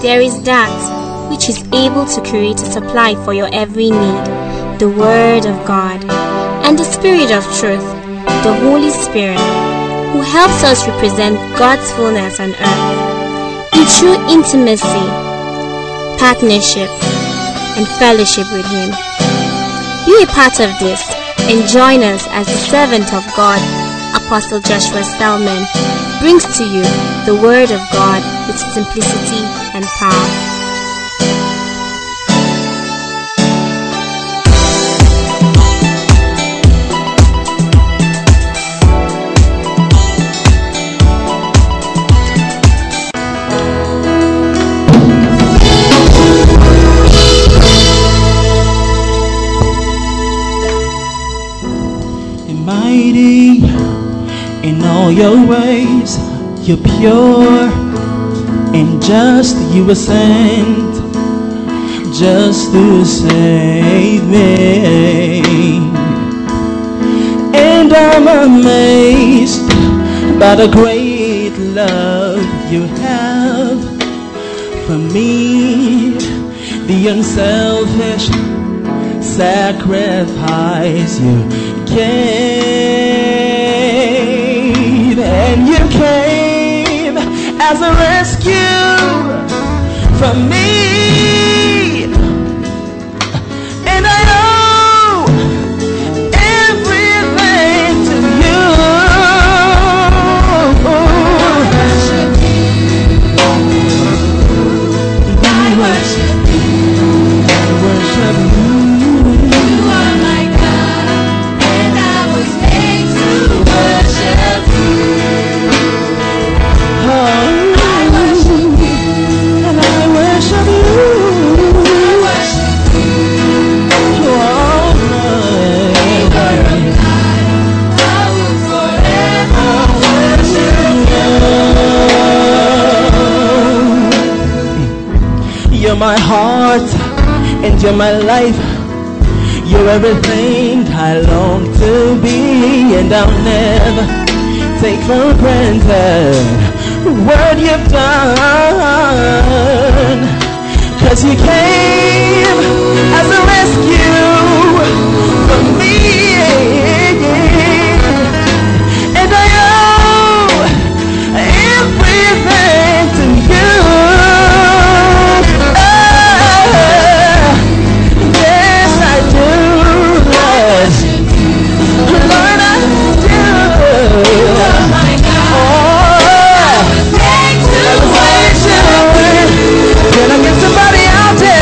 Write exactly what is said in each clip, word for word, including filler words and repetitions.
there is that which is able to create a supply for your every need, the Word of God, and the Spirit of truth, the Holy Spirit, who helps us represent God's fullness on earth in true intimacy, partnership, and fellowship with Him. Be a part of this and join us as the servant of God, Apostle Joshua Selman, brings to you the Word of God with simplicity and power. Mighty in all your ways, you're pure and just. You were sent just to save me, and I'm amazed by the great love you have for me, the unselfish sacrifice you came, and you came as a rescue from me, and I owe everything to you. I worship you. I worship you. You're my heart and you're my life. You're everything I long to be, and I'll never take for granted what you've done. 'Cause you came as a rescue for me, and I owe everything to you. Can I get somebody out there?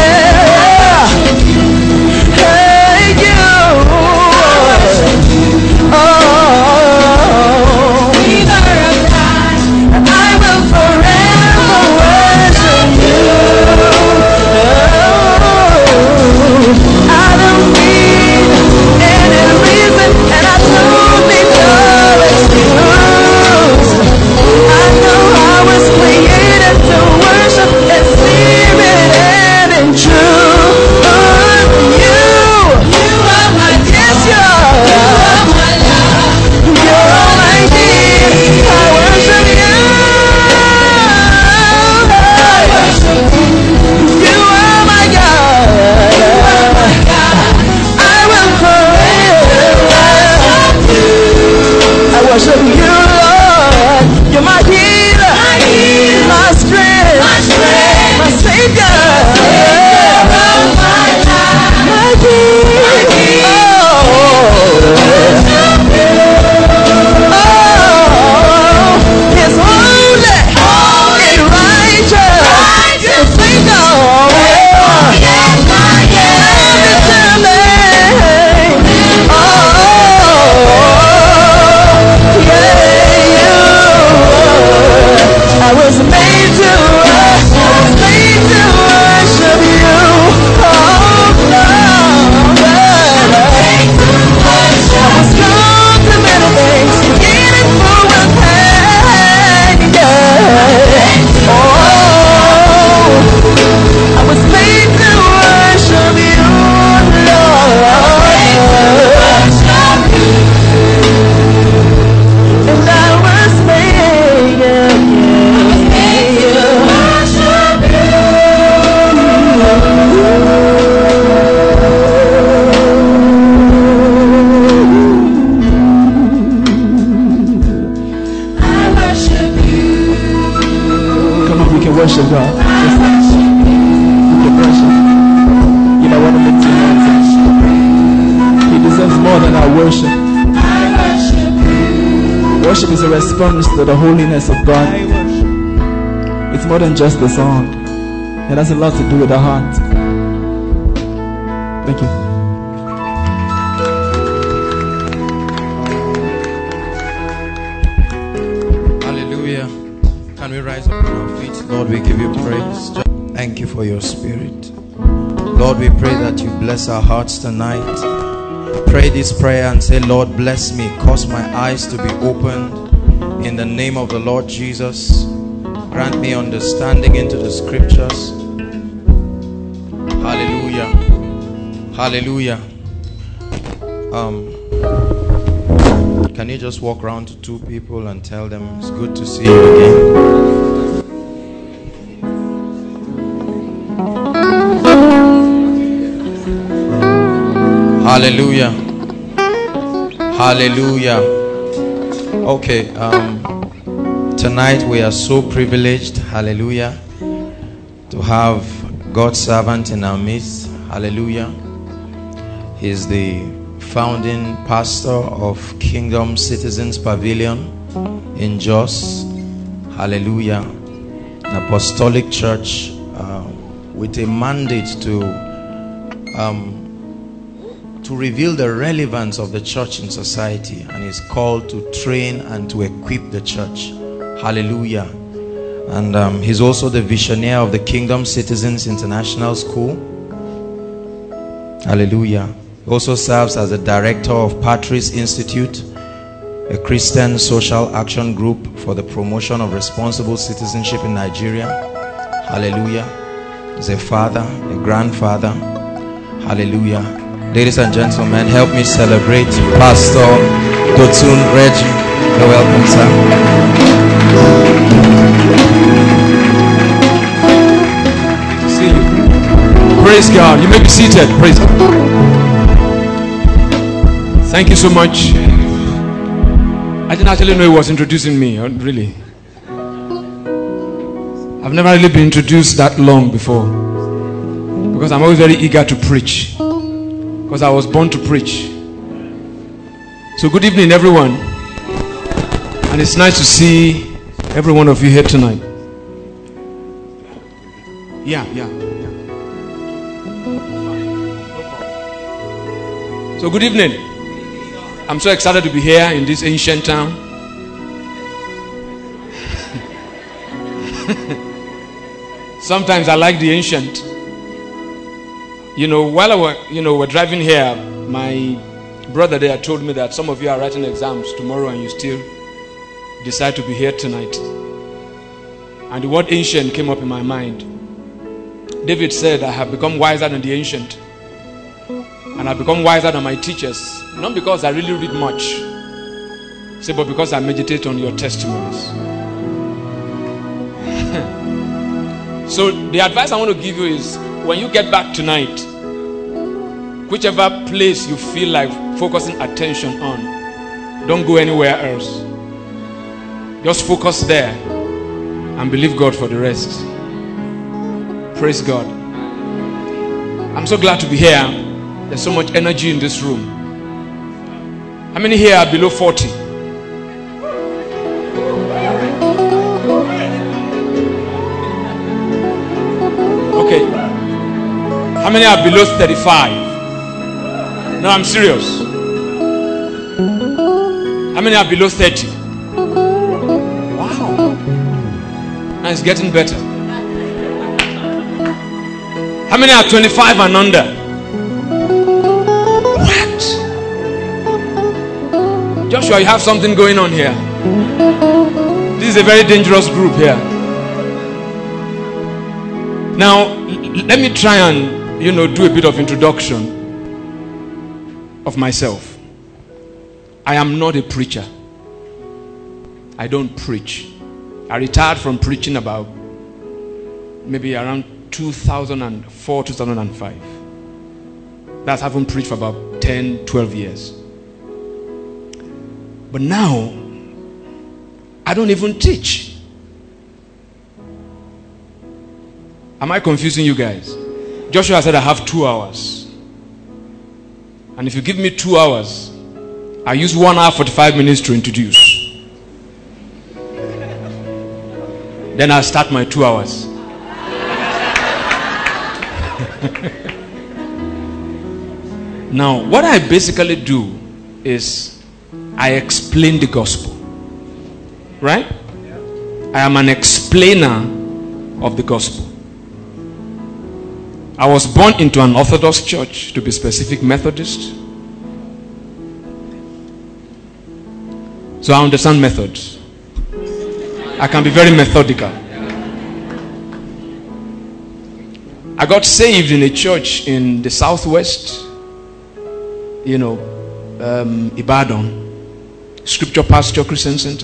worship God? Just the worship. You know what I'm saying? He deserves more than our worship. Worship is a response to the holiness of God. It's more than just a song. It has a lot to do with the heart. Thank you. Hallelujah. Can we rise up on our feet? Lord, we give you praise. Thank you for your spirit. Lord, we pray that you bless our hearts tonight. Pray this prayer and say, Lord, bless me. Cause my eyes to be opened in the name of the Lord Jesus. Grant me understanding into the scriptures. Hallelujah. Hallelujah. Um, can you just walk around to two people and tell them it's good to see you again? Hallelujah. Hallelujah. Okay, um, tonight we are so privileged, hallelujah, to have God's servant in our midst. Hallelujah. He's the founding pastor of Kingdom Citizens Pavilion in Jos. Hallelujah. An apostolic church uh, with a mandate to um, to reveal the relevance of the church in society, and is called to train and to equip the church. Hallelujah. And um, he's also the visionary of the Kingdom Citizens International School. Hallelujah. He also serves as the director of Patris Institute, a Christian social action group for the promotion of responsible citizenship in Nigeria. Hallelujah. He's a father, a grandfather. Hallelujah. Ladies and gentlemen, help me celebrate Pastor Dotun Reggie. You're welcome, sir. Good to see you. Praise God. You may be seated. Praise God. Thank you so much. I didn't actually know he was introducing me, really. I've never really been introduced that long before, because I'm always very eager to preach, because I was born to preach. So good evening, everyone. And it's nice to see every one of you here tonight. Yeah, yeah. So good evening. I'm so excited to be here in this ancient town. Sometimes I like the ancient. You know, while I were, you know, we're driving here, my brother there told me that some of you are writing exams tomorrow and you still decide to be here tonight. And the word ancient came up in my mind. David said, I have become wiser than the ancient. And I've become wiser than my teachers. Not because I really read much, say, but because I meditate on your testimonies. So the advice I want to give you is, when you get back tonight, whichever place you feel like focusing attention on, don't go anywhere else. Just focus there and believe God for the rest. Praise God. I'm so glad to be here. There's so much energy in this room. How many here are below forty? Okay. How many are below thirty-five? No, I'm serious. How many are below thirty? Wow. Now it's getting better. How many are twenty-five and under? What? Joshua, you have something going on here. This is a very dangerous group here. Now, let me try and, you know, do a bit of introduction of myself. I am not a preacher. I don't preach. I retired from preaching about maybe around two thousand four, two thousand five. That's having preached for about ten, twelve years. But now, I don't even teach. Am I confusing you guys? Joshua said, I have two hours. And if you give me two hours, I use one hour forty-five minutes to introduce. Then I'll start my two hours. Now, what I basically do is I explain the gospel. Right? I am an explainer of the gospel. I was born into an Orthodox church, to be specific, Methodist. So I understand methods. I can be very methodical. I got saved in a church in the southwest, you know, um, Ibadan, Scripture Pasture Christian Center.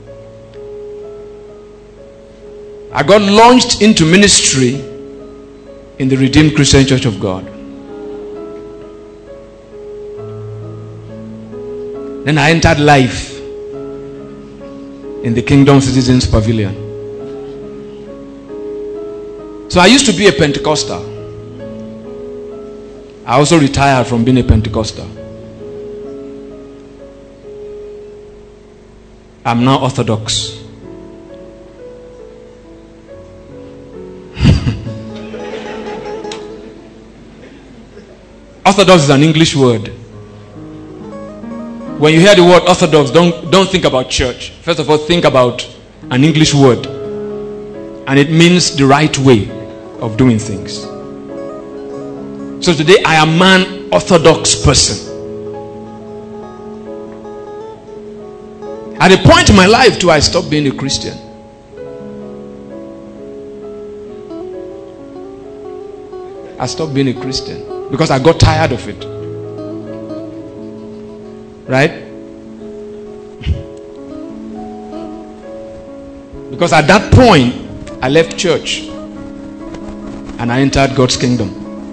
I got launched into ministry in the Redeemed Christian Church of God. Then I entered life in the Kingdom Citizens Pavilion. So I used to be a Pentecostal. I also retired from being a Pentecostal. I'm now Orthodox. Orthodox is an English word. When you hear the word Orthodox, don't, don't think about church. First of all, think about an English word. And it means the right way of doing things. So today I am an Orthodox person. At a point in my life too, I stopped being a Christian. I stopped being a Christian because I got tired of it. Right? Because at that point, I left church and I entered God's kingdom.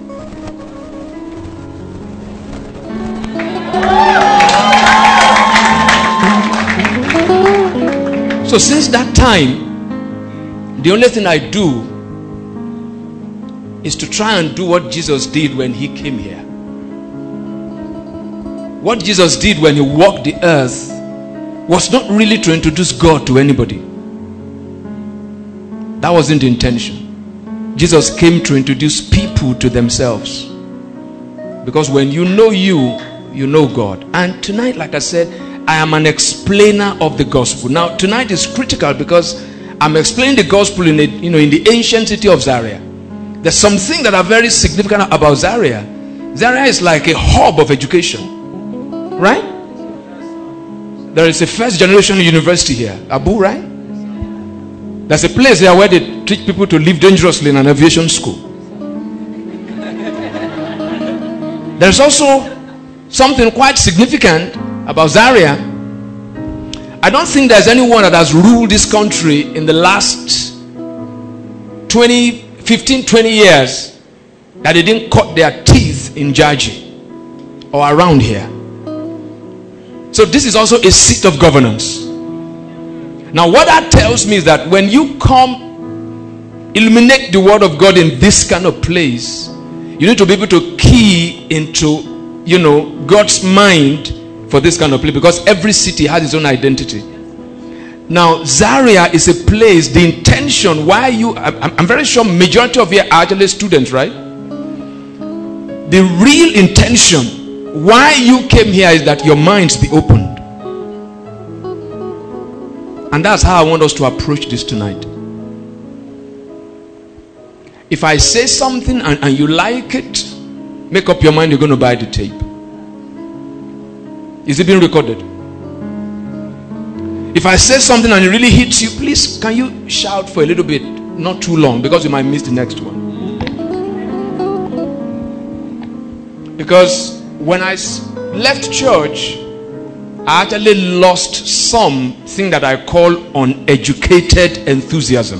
So since that time, the only thing I do is to try and do what Jesus did when he came here. What Jesus did when he walked the earth was not really to introduce God to anybody. That wasn't the intention. Jesus came to introduce people to themselves. Because when you know you, you know God. And tonight, like I said, I am an explainer of the gospel. Now, tonight is critical because I'm explaining the gospel in a, you know, in the ancient city of Zaria. There's something that are very significant about Zaria. Zaria is like a hub of education. Right? There is a first generation university here. Abu, right? There's a place there where they teach people to live dangerously in an aviation school. There's also something quite significant about Zaria. I don't think there's anyone that has ruled this country in the last twenty, fifteen, twenty years that they didn't cut their teeth in Jaji or around here. So this is also a seat of governance. Now what that tells me is that when you come illuminate the word of God in this kind of place, you need to be able to key into, you know, God's mind for this kind of place, because every city has its own identity. Now Zaria is a place, the intention why you, I'm, I'm very sure majority of you are actually students, right? The real intention why you came here is that your minds be opened. And that's how I want us to approach this tonight. If I say something and, and you like it, make up your mind you're going to buy the tape. Is it being recorded? If I say something and it really hits you, please can you shout for a little bit, not too long, because you might miss the next one. Because when I left church, I actually lost something that I call uneducated enthusiasm.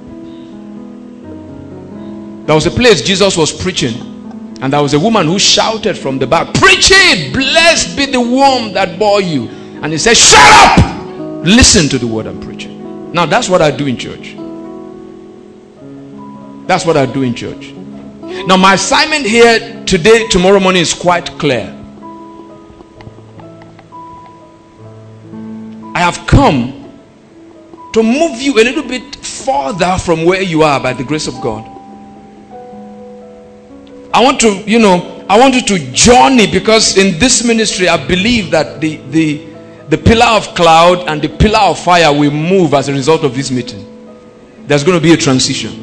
There was a place Jesus was preaching, and there was a woman who shouted from the back, "Preach it! Blessed be the womb that bore you." And he said, "Shut up! Listen to the word I'm preaching." Now that's what I do in church. That's what I do in church. Now, my assignment here today, tomorrow morning is quite clear. I have come to move you a little bit further from where you are by the grace of God. I want to, you know, I want you to journey, because in this ministry I believe that the the the pillar of cloud and the pillar of fire will move as a result of this meeting. There's going to be a transition.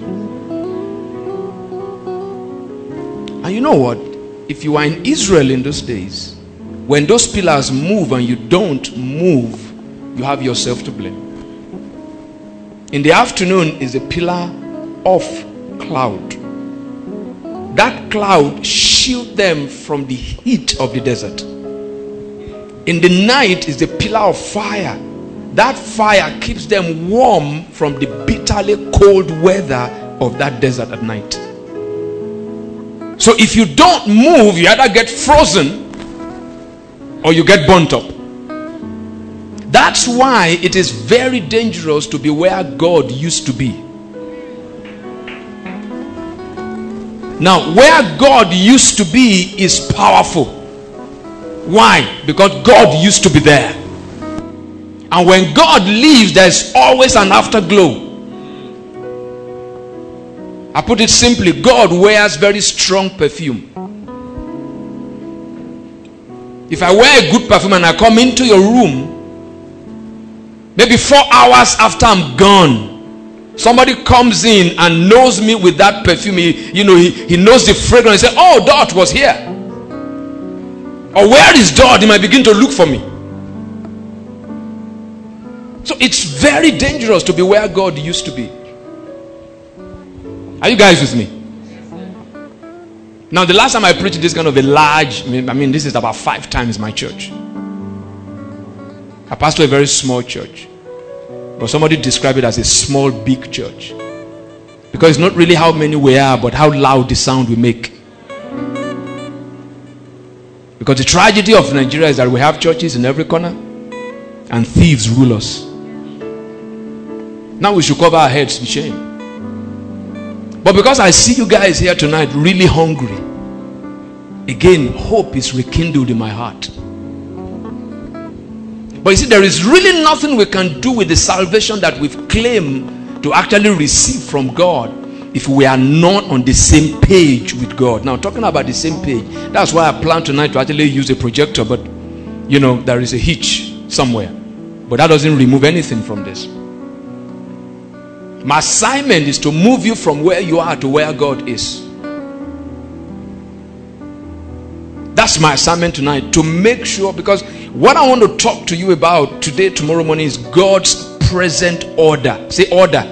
And you know what? If you are in Israel in those days, when those pillars move and you don't move, you have yourself to blame. In the afternoon is a pillar of cloud. That cloud shields them from the heat of the desert. In the night is the pillar of fire. That fire keeps them warm from the bitterly cold weather of that desert at night. So if you don't move, you either get frozen or you get burnt up. That's why it is very dangerous to be where God used to be. Now, where God used to be is powerful. Why? Because God used to be there. And when God leaves, there's always an afterglow. I put it simply, God wears very strong perfume. If I wear a good perfume and I come into your room, maybe four hours after I'm gone, somebody comes in and knows me with that perfume. He, you know, he, he knows the fragrance. He says, oh, Dot was here. Or where is Dot? He might begin to look for me. So it's very dangerous to be where God used to be. Are you guys with me? Now, the last time I preached this kind of a large, I mean, this is about five times my church. I pastor a very small church. But somebody described it as a small, big church. Because it's not really how many we are, but how loud the sound we make. Because the tragedy of Nigeria is that we have churches in every corner and thieves rule us. Now we should cover our heads in shame. But because I see you guys here tonight really hungry, again, hope is rekindled in my heart. But you see, there is really nothing we can do with the salvation that we've claimed to actually receive from God if we are not on the same page with God. Now, talking about the same page, that's why I plan tonight to actually use a projector, but you know, there is a hitch somewhere. But that doesn't remove anything from this. My assignment is to move you from where you are to where God is. That's my assignment tonight, to make sure, because what I want to talk to you about today, tomorrow morning, is God's present order. Say order.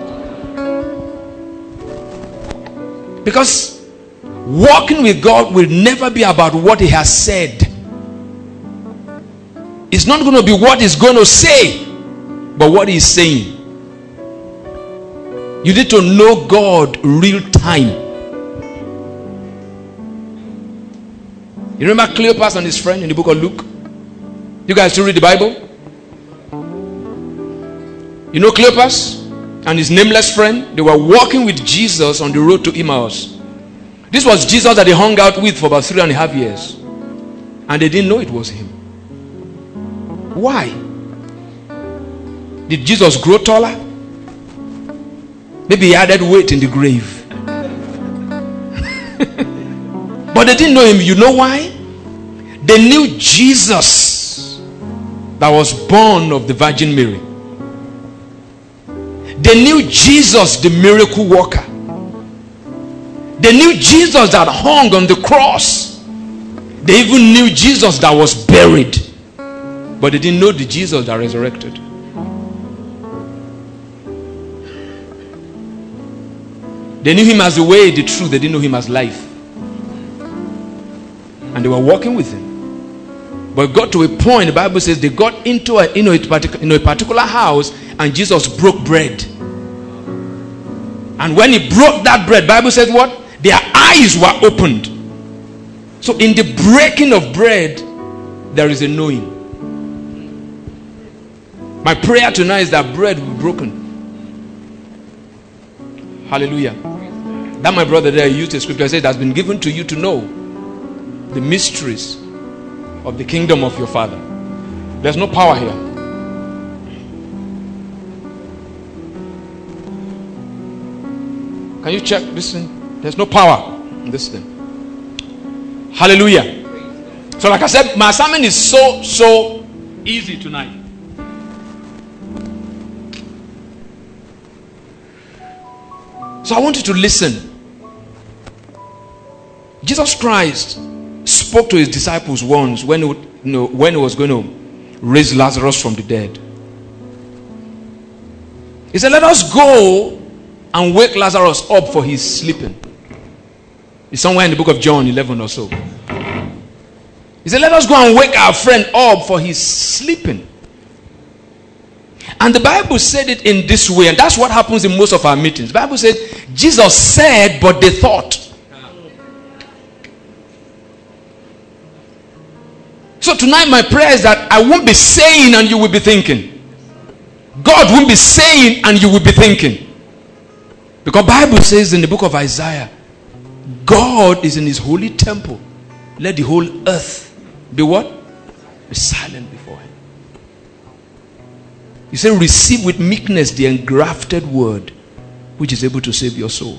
Because walking with God will never be about what He has said. It's not going to be what He's going to say, but what He's saying. You need to know God real time. You remember Cleopas and his friend in the book of Luke? You guys still read the Bible? You know Cleopas and his nameless friend? They were walking with Jesus on the road to Emmaus. This was Jesus that they hung out with for about three and a half years. And they didn't know it was him. Why? Did Jesus grow taller? Maybe he added weight in the grave. But they didn't know him. You know why? They knew Jesus that was born of the Virgin Mary. They knew Jesus, the miracle worker. They knew Jesus that hung on the cross. They even knew Jesus that was buried. But they didn't know the Jesus that resurrected. They knew him as the way, the truth. They didn't know him as life. And they were walking with him. But it got to a point, the Bible says, they got into a, you know, a, particular, you know, a particular house, and Jesus broke bread. And when he broke that bread, the Bible says what? Their eyes were opened. So in the breaking of bread, there is a knowing. My prayer tonight is that bread will be broken. Hallelujah. That my brother there used a scripture, said it has been given to you to know the mysteries of the kingdom of your Father. There's no power here. Can you check this thing? There's no power in this thing. Hallelujah. So like I said, my sermon is so, so easy tonight. So I want you to listen. Jesus Christ spoke to his disciples once when he, you know, when he was going to raise Lazarus from the dead. He said, let us go and wake Lazarus up, for he's sleeping. It's somewhere in the book of John eleven or so. He said, let us go and wake our friend up, for he's sleeping. And the Bible said it in this way, and that's what happens in most of our meetings. The Bible said, Jesus said, but they thought. So tonight my prayer is that I won't be saying and you will be thinking. God won't be saying and you will be thinking. Because the Bible says in the book of Isaiah, God is in his holy temple. Let the whole earth be what? Be silent before him. You say, receive with meekness the engrafted word, which is able to save your soul.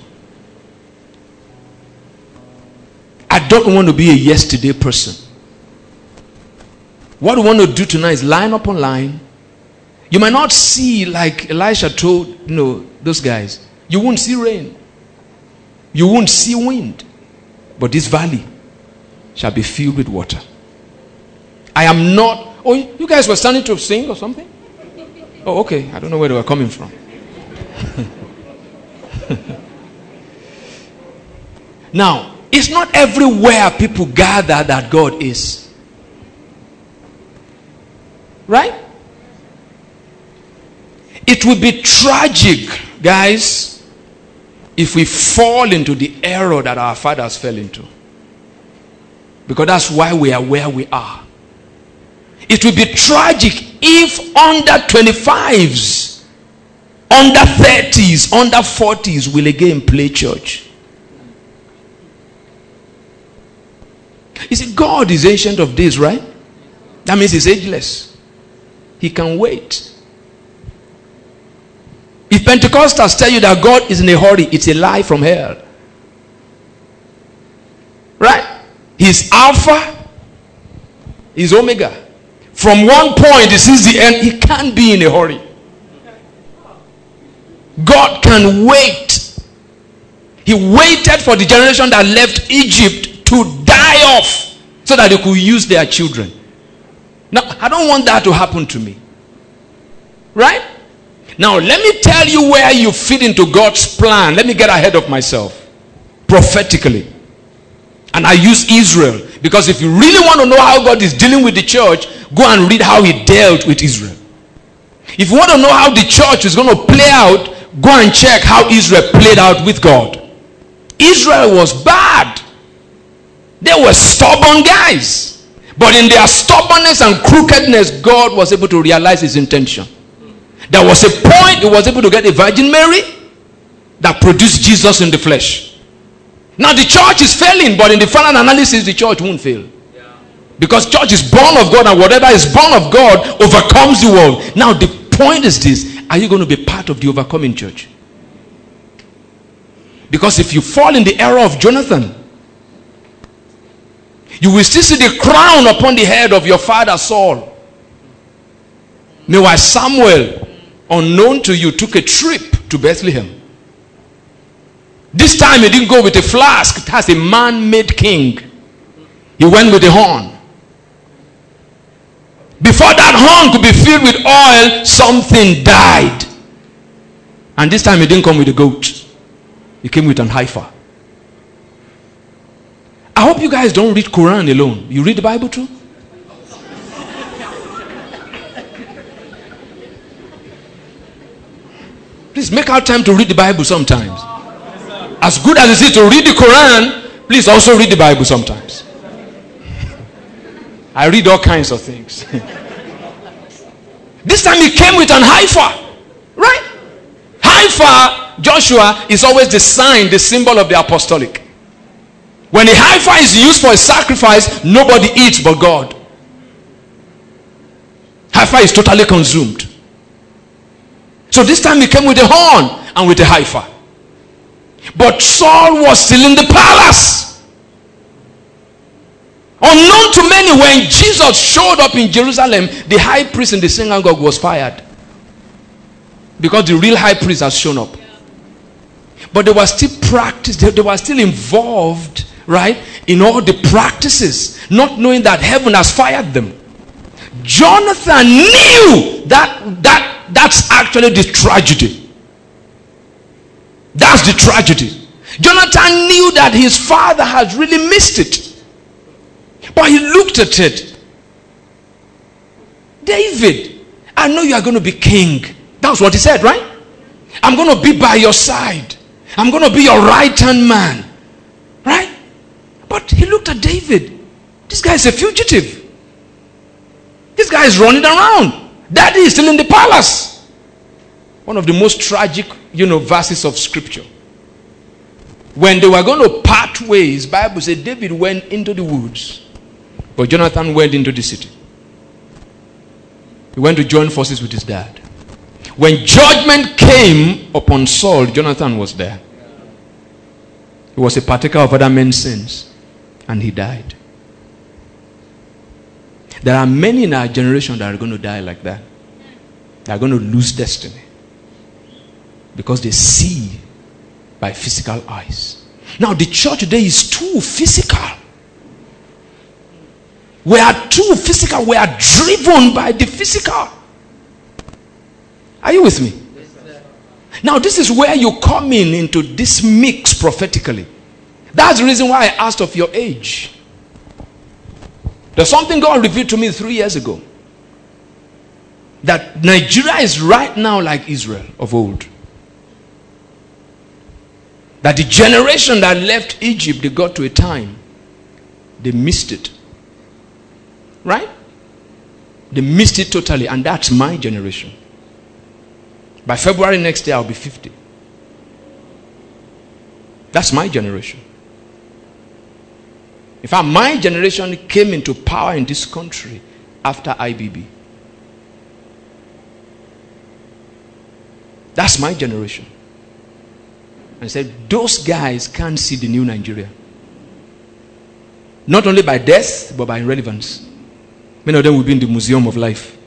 I don't want to be a yesterday person. What we want to do tonight is line upon line. You might not see, like Elisha told, you know, those guys. You won't see rain. You won't see wind. But this valley shall be filled with water. I am not... Oh, you guys were starting to sing or something? Oh, okay. I don't know where they were coming from. Now, it's not everywhere people gather that God is. Right? It would be tragic, guys, if we fall into the error that our fathers fell into. Because that's why we are where we are. It would be tragic if under twenty-fives, under thirties, under forties will again play church. You see, God is ancient of days, right? That means he's ageless. He can wait. If Pentecostals tell you that God is in a hurry, it's a lie from hell. Right? He's Alpha, he's Omega. From one point, he sees the end. He can't be in a hurry. God can wait. He waited for the generation that left Egypt to die off so that they could use their children. Now, I don't want that to happen to me. Right? Now, let me tell you where you fit into God's plan. Let me get ahead of myself. Prophetically. And I use Israel. Because if you really want to know how God is dealing with the church, go and read how he dealt with Israel. If you want to know how the church is going to play out, go and check how Israel played out with God. Israel was bad. They were stubborn guys. But in their stubbornness and crookedness, God was able to realize his intention. There was a point he was able to get a Virgin Mary that produced Jesus in the flesh. Now the church is failing, but in the final analysis, the church won't fail. Because church is born of God, and whatever is born of God overcomes the world. Now the point is this: are you going to be part of the overcoming church? Because if you fall in the error of Jonathan, you will still see the crown upon the head of your father Saul. Meanwhile, Samuel, unknown to you, took a trip to Bethlehem. This time he didn't go with a flask. It has a man-made king. He went with a horn. Before that horn could be filled with oil, something died. And this time he didn't come with a goat. He came with an heifer. I hope you guys don't read Quran alone. You read the Bible too? Please make out time to read the Bible sometimes. As good as it is to read the Quran, please also read the Bible sometimes. I read all kinds of things. This time he came with an heifer. Right? Heifer Joshua is always the sign, the symbol of the apostolic. When a heifer is used for a sacrifice, nobody eats but God. Heifer is totally consumed. So this time he came with a horn and with a heifer. But Saul was still in the palace. Unknown to many, when Jesus showed up in Jerusalem, the high priest in the synagogue was fired. Because the real high priest has shown up. But they were still practiced, they, they were still involved, right, in all the practices, not knowing that heaven has fired them. Jonathan knew that that that's actually the tragedy. That's the tragedy. Jonathan knew that his father has really missed it. But he looked at it. David, I know you are going to be king. That's what he said, right? I'm going to be by your side. I'm going to be your right-hand man. Right? But he looked at David. This guy is a fugitive. This guy is running around. Daddy is still in the palace. One of the most tragic, you know, verses of scripture. When they were going to part ways, Bible said David went into the woods, but Jonathan went into the city. He went to join forces with his dad. When judgment came upon Saul, Jonathan was there. He was a partaker of other men's sins, and he died. There are many in our generation that are going to die like that. They are going to lose destiny because they see by physical eyes. Now the church today is too physical. We are too physical. We are driven by the physical. Are you with me? Now this is where you come in into this mix prophetically. That's the reason why I asked of your age. There's something God revealed to me three years ago. That Nigeria is right now like Israel of old. That the generation that left Egypt, they got to a time, they missed it. Right? They missed it totally, and that's my generation. By February next year, I'll be fifty. That's my generation. In fact, my generation came into power in this country after I B B. That's my generation. And I said, those guys can't see the new Nigeria. Not only by death, but by irrelevance. Many of them will be in the museum of life.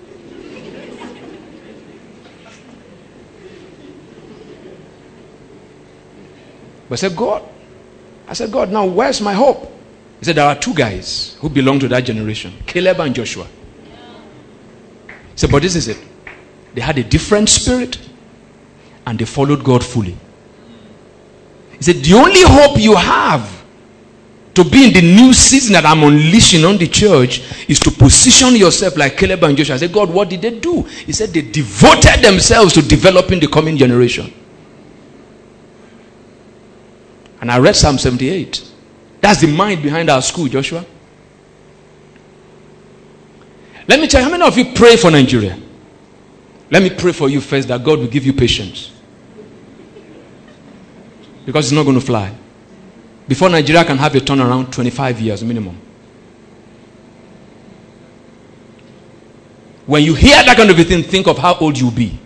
But I said, God, I said, God, now where's my hope? He said, there are two guys who belong to that generation, Caleb and Joshua. He said, but this is it. They had a different spirit and they followed God fully. He said, the only hope you have to be in the new season that I'm unleashing on the church is to position yourself like Caleb and Joshua. I said, God, what did they do? He said, they devoted themselves to developing the coming generation. And I read Psalm seventy-eight. That's the mind behind our school, Joshua. Let me tell you, how many of you pray for Nigeria? Let me pray for you first that God will give you patience. Because it's not going to fly. Before Nigeria can have a turnaround, twenty-five years minimum. When you hear that kind of a thing, think of how old you'll be.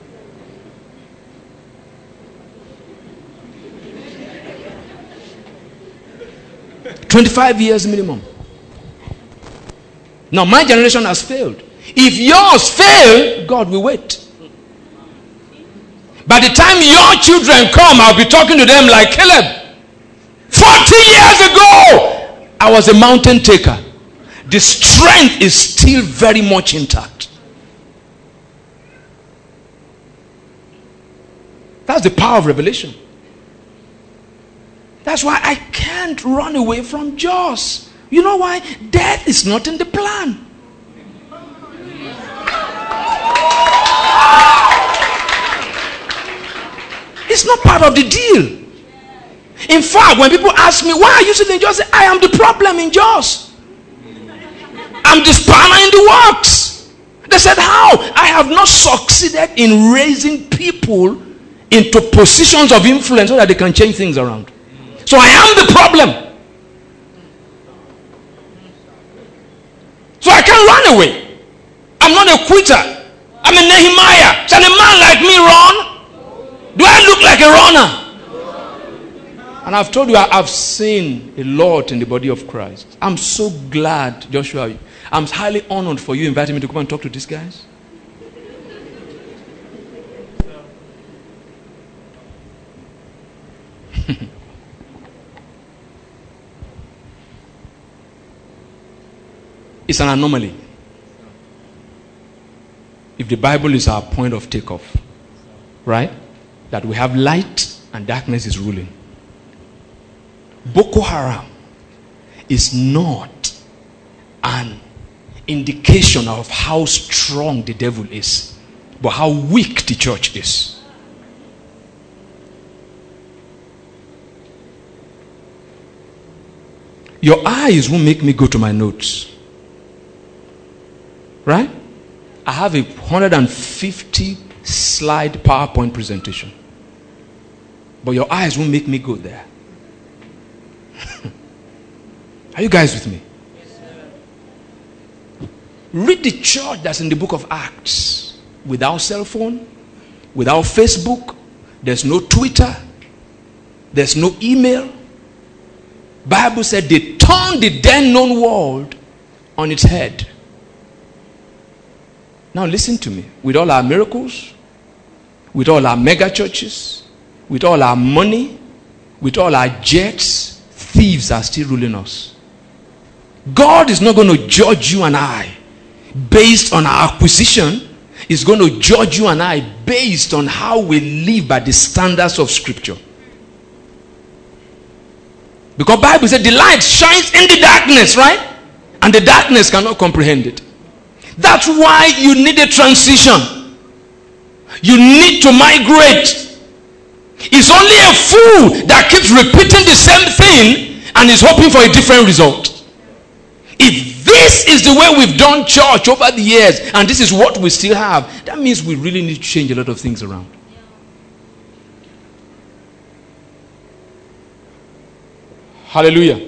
twenty-five years minimum. Now my generation has failed. If yours fail, God will wait. By the time your children come, I'll be talking to them like Caleb. forty years ago, I was a mountain taker. The strength is still very much intact. That's the power of revelation. That's why I can't run away from Jaws. You know why? Death is not in the plan. It's not part of the deal. In fact, when people ask me, why are you sitting in Jaws? I say, I am the problem in Jaws. I'm the spanner in the works. They said, how? I have not succeeded in raising people into positions of influence so that they can change things around. So I am the problem. So I can't run away. I'm not a quitter. I'm a Nehemiah. Can a man like me run? Do I look like a runner? And I've told you, I've seen a lot in the body of Christ. I'm so glad, Joshua. I'm highly honored for you inviting me to come and talk to these guys. It's an anomaly. If the Bible is our point of takeoff, right? That we have light and darkness is ruling. Boko Haram is not an indication of how strong the devil is, but how weak the church is. Your eyes won't make me go to my notes. Right? I have a one hundred fifty slide PowerPoint presentation. But your eyes won't make me go there. Are you guys with me? Read the church that's in the book of Acts. Without cell phone, without Facebook, there's no Twitter, there's no email. Bible said they turned the then known world on its head. Now listen to me. With all our miracles, with all our mega churches, with all our money, with all our jets, thieves are still ruling us. God is not going to judge you and I based on our acquisition. He's going to judge you and I based on how we live by the standards of Scripture. Because the Bible said the light shines in the darkness, right? And the darkness cannot comprehend it. That's why you need a transition. You need to migrate. It's only a fool that keeps repeating the same thing and is hoping for a different result. If this is the way we've done church over the years and this is what we still have, that means we really need to change a lot of things around. Hallelujah.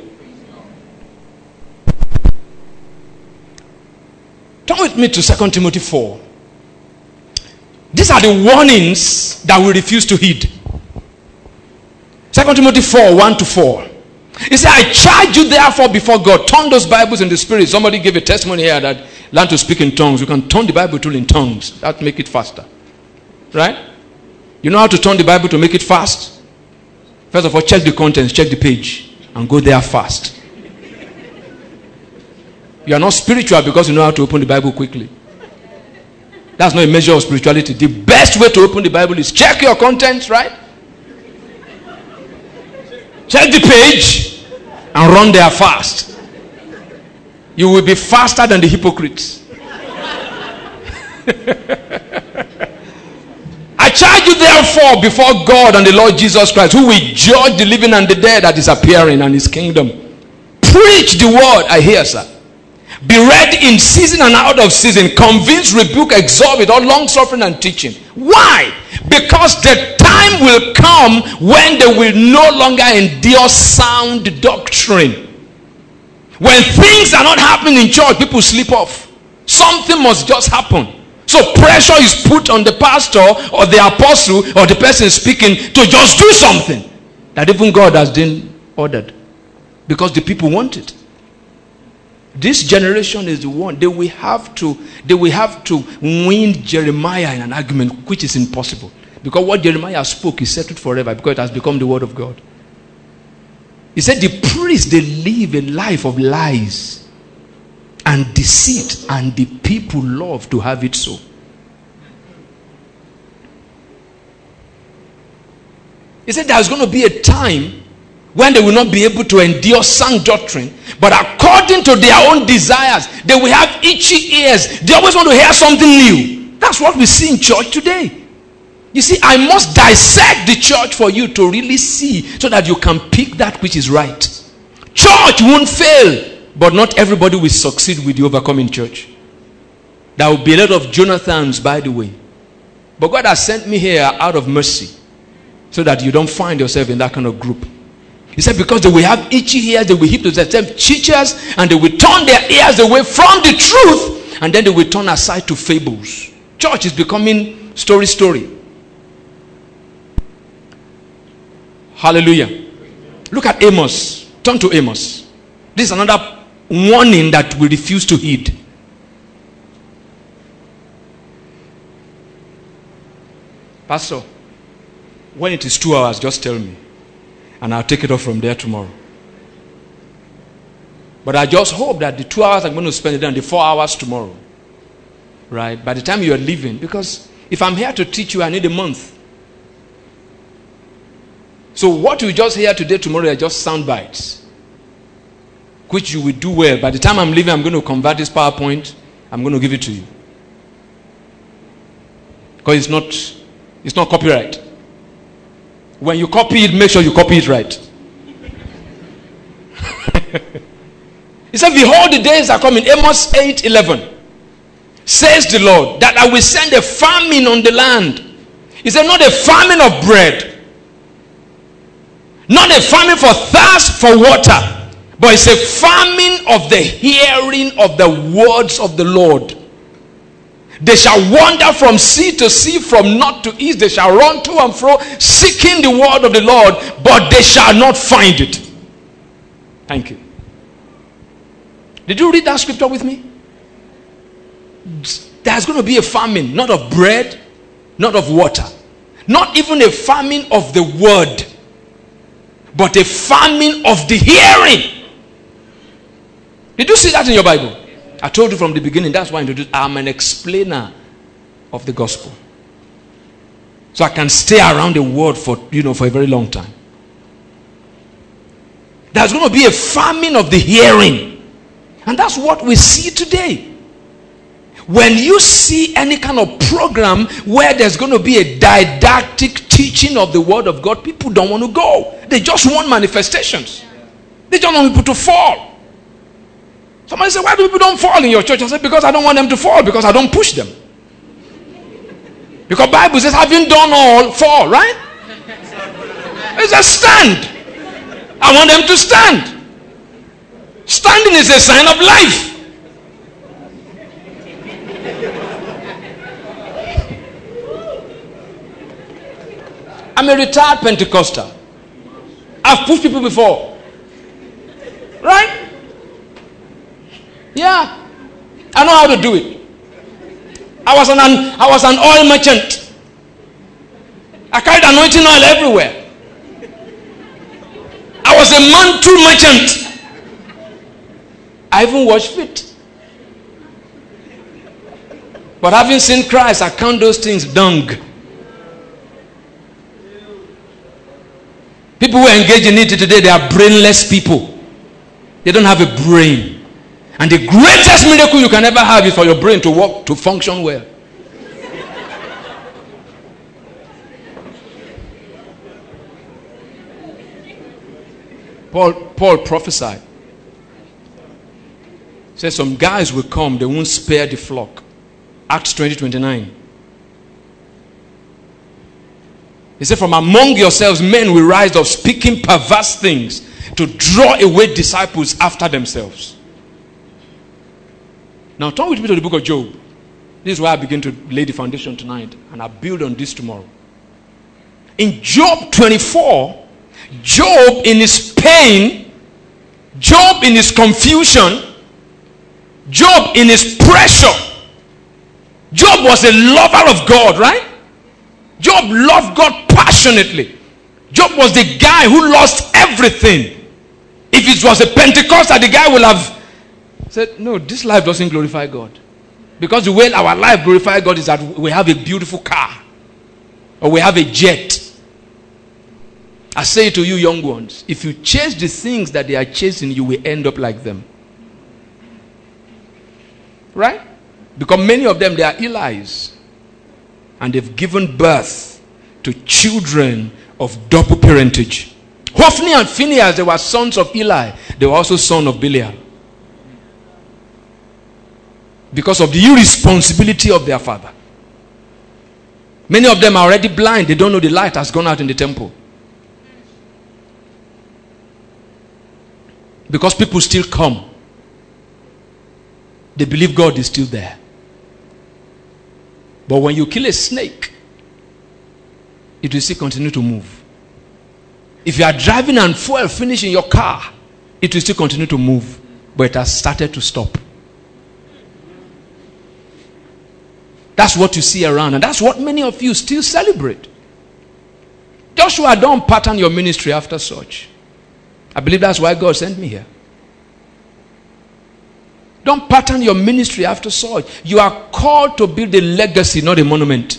Turn with me to Second Timothy four. These are the warnings that we refuse to heed. Second Timothy four, one to four. He said, I charge you therefore before God. Turn those Bibles in the Spirit. Somebody gave a testimony here that learn to speak in tongues. You can turn the Bible tool in tongues. That make it faster. Right? You know how to turn the Bible to make it fast? First of all, check the contents, check the page, and go there fast. You are not spiritual because you know how to open the Bible quickly. That's not a measure of spirituality. The best way to open the Bible is check your contents, right? Check the page and run there fast. You will be faster than the hypocrites. I charge you therefore before God and the Lord Jesus Christ, who will judge the living and the dead at his appearing and his kingdom. Preach the word. I hear, sir. Be ready in season and out of season. Convince, rebuke, exhort with all long suffering and teaching. Why? Because the time will come when they will no longer endure sound doctrine. When things are not happening in church, people sleep off. Something must just happen. So pressure is put on the pastor or the apostle or the person speaking to just do something that even God has been ordered. Because the people want it. This generation is the one. They will have to, they will have to win Jeremiah in an argument, which is impossible. Because what Jeremiah spoke is settled forever, because it has become the word of God. He said the priests, they live a life of lies and deceit, and the people love to have it so. He said there's going to be a time when they will not be able to endure sound doctrine, but according to their own desires, they will have itchy ears. They always want to hear something new. That's what we see in church today. You see, I must dissect the church for you to really see, so that you can pick that which is right. Church won't fail, but not everybody will succeed with the overcoming church. There will be a lot of Jonathans, by the way. But God has sent me here out of mercy. so that you don't find yourself in that kind of group. He said, because they will have itchy ears, they will heap to themselves teachers, and they will turn their ears away from the truth, and then they will turn aside to fables. Church is becoming story story. Hallelujah. Look at Amos. Turn to Amos. This is another warning that we refuse to heed. Pastor, when it is two hours, just tell me, and I'll take it off from there tomorrow. But I just hope that the two hours I'm going to spend it on the four hours tomorrow, right? By the time you are leaving, because if I'm here to teach you, I need a month. So what you just hear today, tomorrow are just sound bites, which you will do well. By the time I'm leaving, I'm going to convert this PowerPoint. I'm going to give it to you, because it's not, it's not copyright. When you copy it, make sure you copy it right. He said, behold, the days are coming. Amos eight eleven. Says the Lord, that I will send a famine on the land. He said, not a famine of bread, not a famine for thirst for water, but it's a famine of the hearing of the words of the Lord. They shall wander from sea to sea, from north to east. They shall run to and fro, seeking the word of the Lord, but they shall not find it. Thank you. Did you read that scripture with me? There's going to be a famine, not of bread, not of water, not even a famine of the word, but a famine of the hearing. Did you see that in your Bible? I told you from the beginning, that's why I introduced, I'm an explainer of the gospel. So I can stay around the word for, you know, for a very long time. There's going to be a famine of the hearing. And that's what we see today. When you see any kind of program where there's going to be a didactic teaching of the word of God, people don't want to go. They just want manifestations. They don't want people to fall. Somebody said, why do people don't fall in your church? I said, because I don't want them to fall, because I don't push them. Because the Bible says, having done all, fall, right? It's a stand. I want them to stand. Standing is a sign of life. I'm a retired Pentecostal. I've pushed people before. Right? Yeah, I know how to do it. I was an, I was an oil merchant. I carried anointing oil everywhere. I was a mantle merchant. I even washed feet. But having seen Christ, I count those things dung. People who engage in it today, they are brainless people. They don't have a brain. And the greatest miracle you can ever have is for your brain to work, to function well. Paul, Paul prophesied. Says some guys will come, they won't spare the flock. Acts twenty twenty-nine. He said, from among yourselves men will rise up speaking perverse things to draw away disciples after themselves. Now turn with me to the book of Job. This is where I begin to lay the foundation tonight, and I build on this tomorrow. In Job twenty-four, Job in his pain, Job in his confusion, Job in his pressure. Job was a lover of God, right? Job loved God passionately. Job was the guy who lost everything. If it was a Pentecostal, the guy will have said, no, this life doesn't glorify God. Because the way our life glorifies God is that we have a beautiful car, or we have a jet. I say to you young ones, if you chase the things that they are chasing, you will end up like them. Right? Because many of them, they are Eli's. And they've given birth to children of double parentage. Hophni and Phinehas, they were sons of Eli. They were also sons of Belial. Because of the irresponsibility of their father. Many of them are already blind. They don't know the light has gone out in the temple. Because people still come. They believe God is still there. But when you kill a snake, it will still continue to move. If you are driving and fuel finish in your car, it will still continue to move. But it has started to stop. That's what you see around. And that's what many of you still celebrate. Joshua, don't pattern your ministry after such. I believe that's why God sent me here. Don't pattern your ministry after such. You are called to build a legacy, not a monument.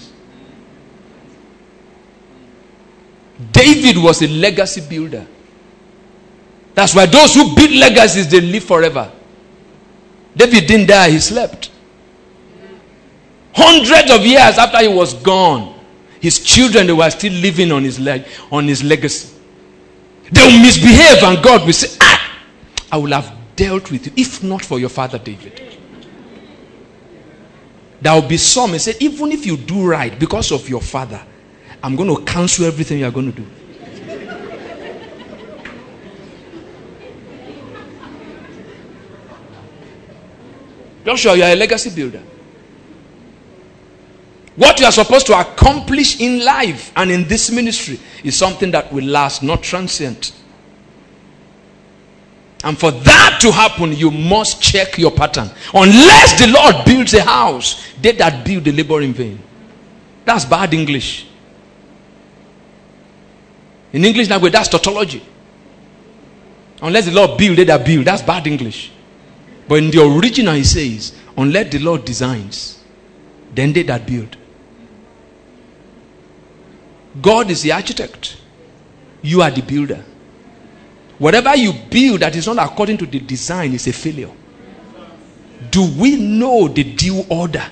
David was a legacy builder. That's why those who build legacies, they live forever. David didn't die, he slept. Hundreds of years after he was gone, his children, they were still living on his leg, on his legacy. They will misbehave and God will say, ah, I will have dealt with you if not for your father David. There will be some who say, even if you do right because of your father, I'm going to cancel everything you are going to do. Joshua, you are a legacy builder. What you are supposed to accomplish in life and in this ministry is something that will last, not transient. And for that to happen, you must check your pattern. Unless the Lord builds a house, they that build, they labor in vain. That's bad English. In English language, that's tautology. Unless the Lord build, they that build. That's bad English. But in the original, he says, unless the Lord designs, then they that build. God is the architect. You are the builder. Whatever you build that is not according to the design is a failure. Do we know the due order?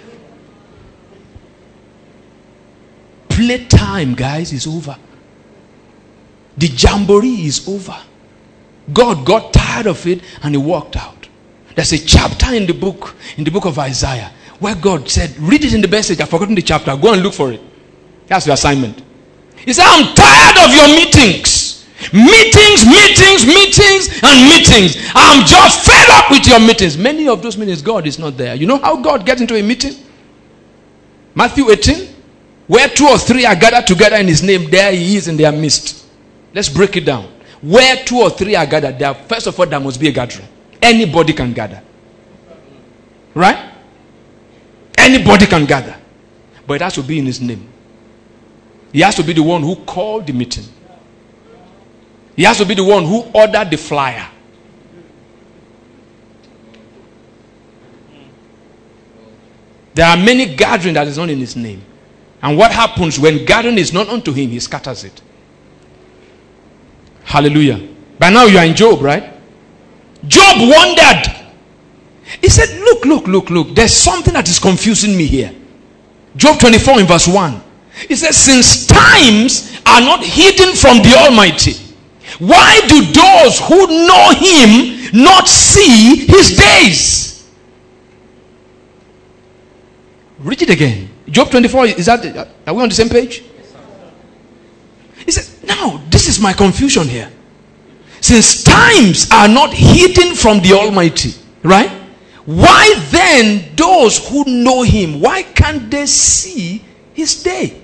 Playtime, guys, is over. The jamboree is over. God got tired of it and he walked out. There's a chapter in the book, in the book of Isaiah, where God said, read it in the message. I've forgotten the chapter. Go and look for it. That's your assignment. He said, I'm tired of your meetings. Meetings, meetings, meetings, and meetings. I'm just fed up with your meetings. Many of those meetings, God is not there. You know how God gets into a meeting? Matthew eighteen, where two or three are gathered together in his name, there he is in their midst. Let's break it down. Where two or three are gathered, there, first of all, there must be a gathering. Anybody can gather. Right? Anybody can gather. But it has to be in his name. He has to be the one who called the meeting. He has to be the one who ordered the flyer. There are many gatherings that is not in his name. And what happens when gathering is not unto him, he scatters it. Hallelujah. By now you are in Job, right? Job wondered. He said, look, look, look, look. There's something that is confusing me here. Job twenty-four in verse one. He says, since times are not hidden from the Almighty, why do those who know him not see his days? Read it again. Job twenty-four, is that, are we on the same page? He says, now, this is my confusion here. Since times are not hidden from the Almighty, right? Why then those who know him, why can't they see his day?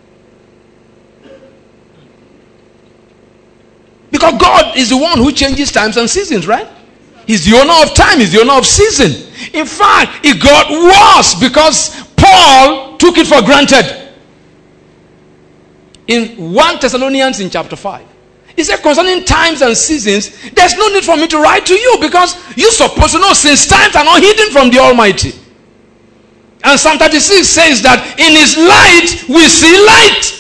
Because God is the one who changes times and seasons, right? He's the owner of time. He's the owner of season. In fact, it got worse because Paul took it for granted. In First Thessalonians in chapter five, he said concerning times and seasons, there's no need for me to write to you because you're supposed to know since times are not hidden from the Almighty. And Psalm thirty-six says that in his light we see light.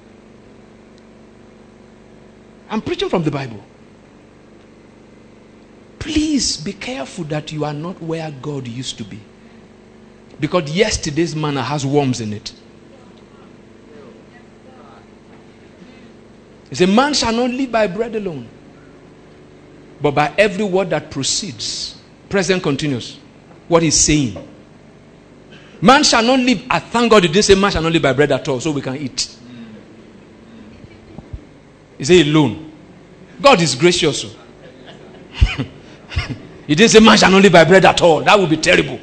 I'm preaching from the Bible. Please be careful that you are not where God used to be. Because yesterday's manna has worms in it. He said, man shall not live by bread alone, but by every word that proceeds. Present continuous. What he's saying. Man shall not live. I thank God you didn't say man shall not live by bread at all, so we can eat. He said alone. God is gracious. He didn't say man shall not live by bread at all. That would be terrible.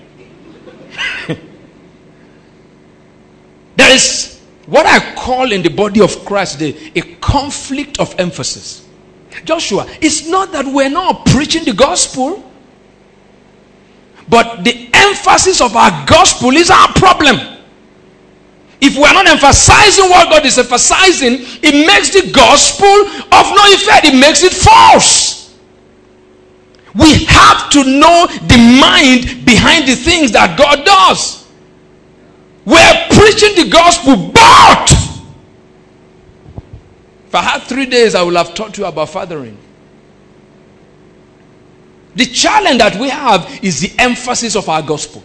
There is what I call in the body of Christ today a conflict of emphasis. Joshua, it's not that we're not preaching the gospel, but the emphasis of our gospel is our problem. If we are not emphasizing what God is emphasizing, it makes the gospel of no effect. It makes it false. We have to know the mind behind the things that God does. We're preaching the gospel, but if I had three days, I would have taught you about fathering. The challenge that we have is the emphasis of our gospel.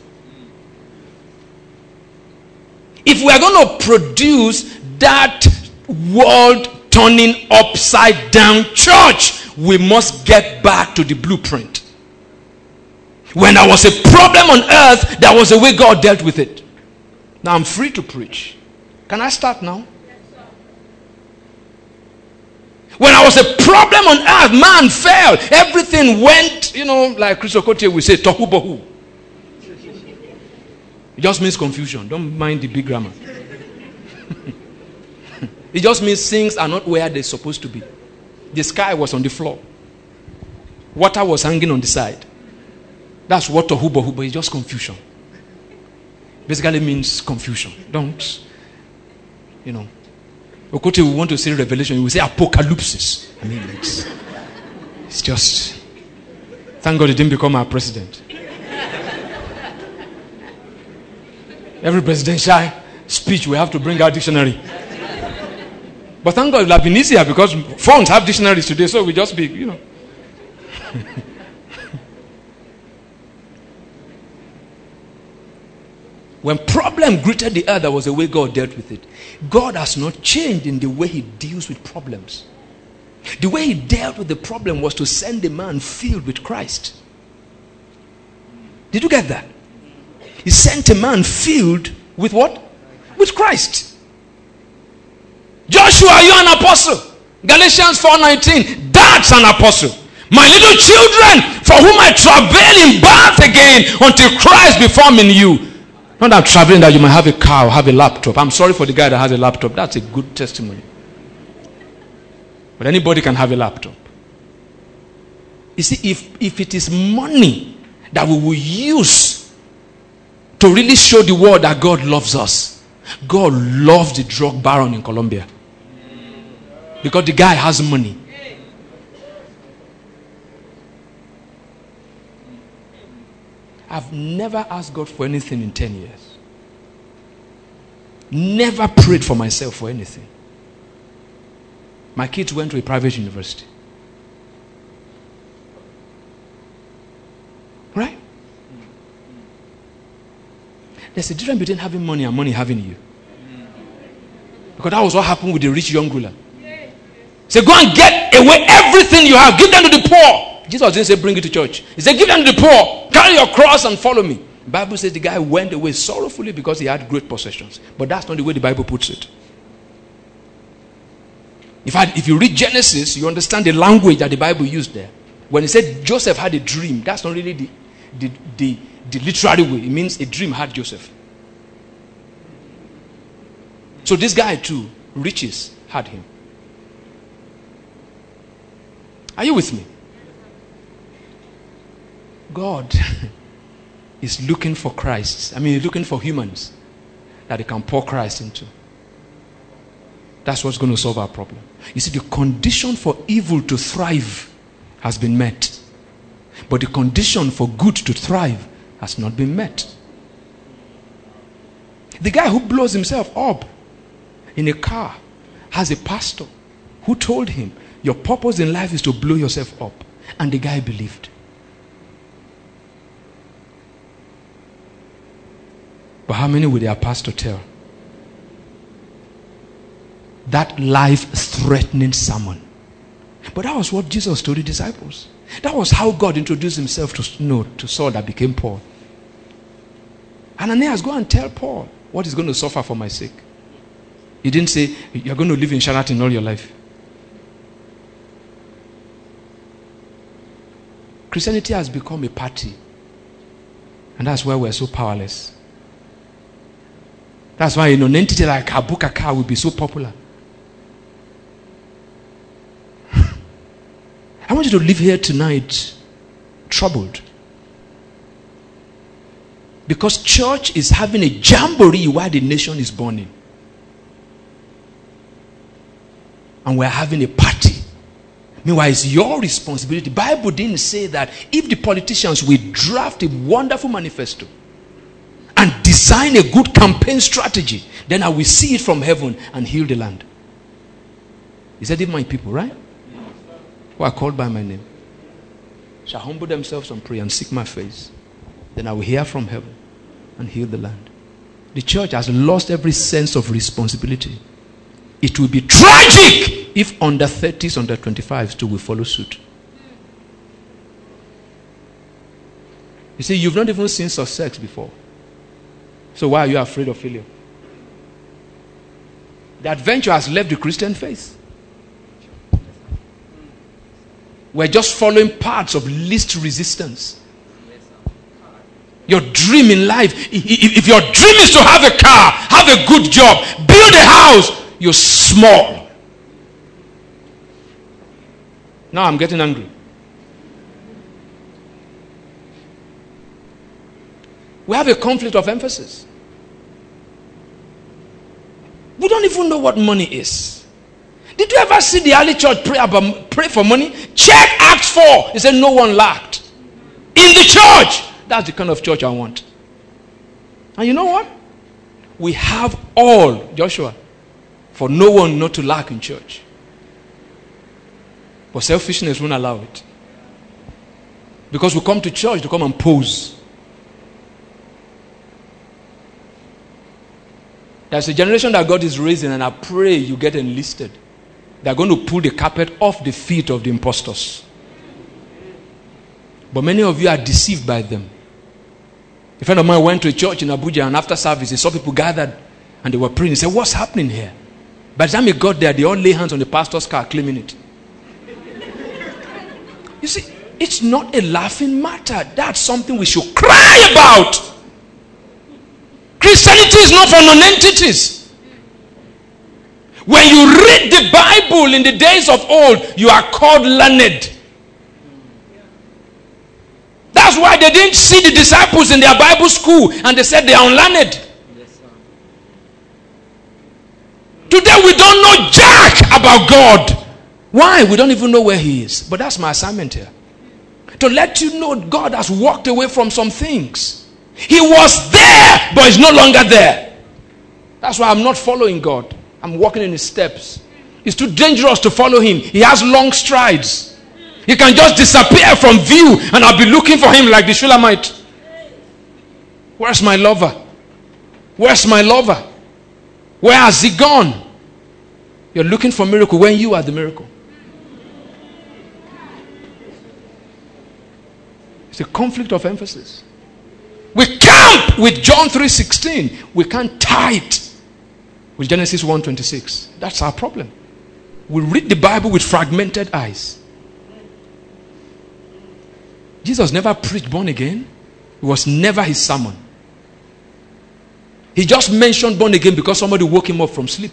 If we are going to produce that world-turning upside-down church, we must get back to the blueprint. When there was a problem on earth, there was a way God dealt with it. Now I'm free to preach. Can I start now? When there was a problem on earth, man fell. Everything went, you know, like Chris Okotie will say, tohu bohu. It just means confusion. Don't mind the big grammar. It just means things are not where they're supposed to be. The sky was on the floor. Water was hanging on the side. That's what tohu bohu, but it's just confusion. Basically means confusion. Don't, you know. Okotie will want to say revelation. He will say apocalypse. I mean, it's, it's just, thank God he didn't become our president. Every presidential speech we have to bring our dictionary. But thank God it will have been easier because phones have dictionaries today, so we just be, you know. When problem greeted the earth, there was a way God dealt with it. God has not changed in the way he deals with problems. The way he dealt with the problem was to send a man filled with Christ. Did you get that? He sent a man filled with what? With Christ. Joshua, you're an apostle. Galatians four nineteen. That's an apostle. My little children, for whom I travail in birth again until Christ be formed in you. Not that I'm traveling that you might have a car or have a laptop. I'm sorry for the guy that has a laptop. That's a good testimony. But anybody can have a laptop. You see, if, if it is money that we will use to really show the world that God loves us, God loves the drug baron in Colombia. Because the guy has money. I've never asked God for anything in ten years. Never prayed for myself for anything. My kids went to a private university. Right? There's a difference between having money and money having you. Because that was what happened with the rich young ruler. Say, go and get away everything you have. Give them to the poor. Jesus didn't say bring it to church. He said give them to the poor. Carry your cross and follow me. The Bible says the guy went away sorrowfully because he had great possessions. But that's not the way the Bible puts it. In fact, if you read Genesis, you understand the language that the Bible used there. When it said Joseph had a dream, that's not really the, the, the, the literary way. It means a dream had Joseph. So this guy too, riches had him. Are you with me? God is looking for Christ. I mean, he's looking for humans that he can pour Christ into. That's what's going to solve our problem. You see, the condition for evil to thrive has been met. But the condition for good to thrive has not been met. The guy who blows himself up in a car has a pastor who told him, your purpose in life is to blow yourself up. And the guy believed. But how many would their pastor tell? That life-threatening sermon. But that was what Jesus told the disciples. That was how God introduced himself to, you know, to Saul that became Paul. I Ananias, go and tell Paul what he's going to suffer for my sake. He didn't say, you're going to live in Sheraton all your life. Christianity has become a party. And that's why we're so powerless. That's why you know, an entity like Abukaka will be so popular. I want you to live here tonight troubled. Because church is having a jamboree while the nation is burning. And we're having a party. Meanwhile, it's your responsibility. The Bible didn't say that if the politicians will draft a wonderful manifesto and design a good campaign strategy, then I will see it from heaven and heal the land. He said, if my people, right? Who are called by my name shall humble themselves and pray and seek my face, then I will hear from heaven and heal the land. The church has lost every sense of responsibility. It will be tragic if under thirties, under twenty-fives too will follow suit. You see, you've not even seen such sex before. So why are you afraid of failure? The adventure has left the Christian faith. We're just following paths of least resistance. Your dream in life, if your dream is to have a car, have a good job, build a house, you're small. Now I'm getting angry. We have a conflict of emphasis. We don't even know what money is. Did you ever see the early church pray about pray for money? Check Acts four. He said no one lacked. In the church. That's the kind of church I want. And you know what? We have all, Joshua, for no one not to lack in church. But selfishness won't allow it. Because we come to church to come and pose. There's a generation that God is raising, and I pray you get enlisted. They're going to pull the carpet off the feet of the impostors. But many of you are deceived by them. A friend of mine went to a church in Abuja, and after service, he saw people gathered and they were praying. He said, what's happening here? By the time he got there, they all lay hands on the pastor's car, claiming it. You see, it's not a laughing matter. That's something we should cry about. Christianity is not for non-entities. When you read the Bible in the days of old, you are called learned. That's why they didn't see the disciples in their Bible school and they said they are unlearned. Yes, today we don't know jack about God. Why? We don't even know where he is. But that's my assignment here. To let you know God has walked away from some things. He was there, but he's no longer there. That's why I'm not following God. I'm walking in his steps. It's too dangerous to follow him. He has long strides. He can just disappear from view and I'll be looking for him like the Shulamite. Where's my lover? Where's my lover? Where has he gone? You're looking for a miracle when you are the miracle. It's a conflict of emphasis. We camp with John three sixteen. We can't tie it with Genesis one twenty-six. That's our problem. We read the Bible with fragmented eyes. Jesus never preached born again. It was never his sermon. He just mentioned born again because somebody woke him up from sleep.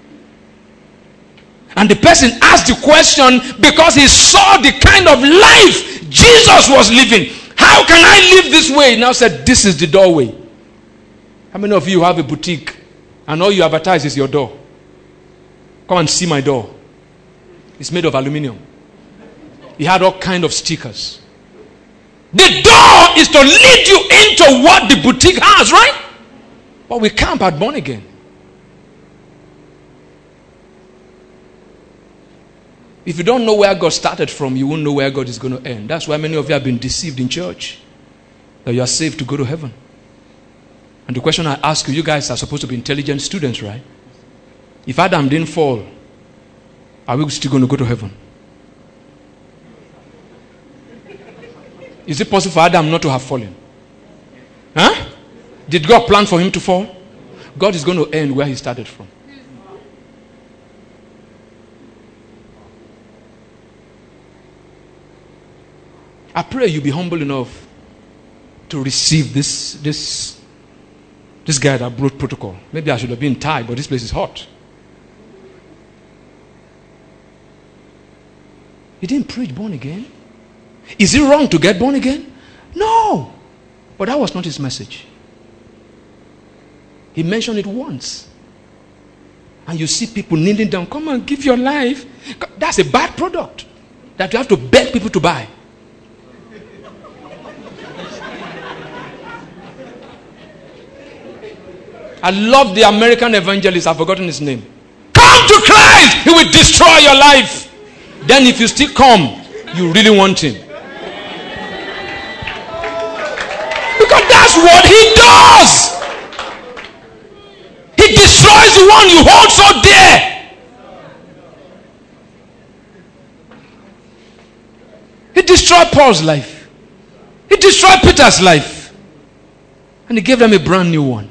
And the person asked the question because he saw the kind of life Jesus was living. How can I live this way? He now said, this is the doorway. How many of you have a boutique and all you advertise is your door? Come and see my door. It's made of aluminum. He had all kind of stickers. The door is to lead you into what the boutique has, right? But we camp at born again. If you don't know where God started from, you won't know where God is going to end. That's why many of you have been deceived in church. That you are saved to go to heaven. And the question I ask you, you guys are supposed to be intelligent students, right? If Adam didn't fall, are we still going to go to heaven? Is it possible for Adam not to have fallen? Huh? Did God plan for him to fall? God is going to end where he started from. I pray you be humble enough to receive this this this guy that brought protocol. Maybe I should have been Thai, but this place is hot. He didn't preach born again. Is it wrong to get born again? No. But that was not his message. He mentioned it once. And you see people kneeling down, come and give your life. That's a bad product that you have to beg people to buy. I love the American evangelist, I've forgotten his name. Come to Christ, he will destroy your life. Then if you still come, you really want him. Because that's what he does. He destroys the one you hold so dear. He destroyed Paul's life. He destroyed Peter's life. And he gave them a brand new one.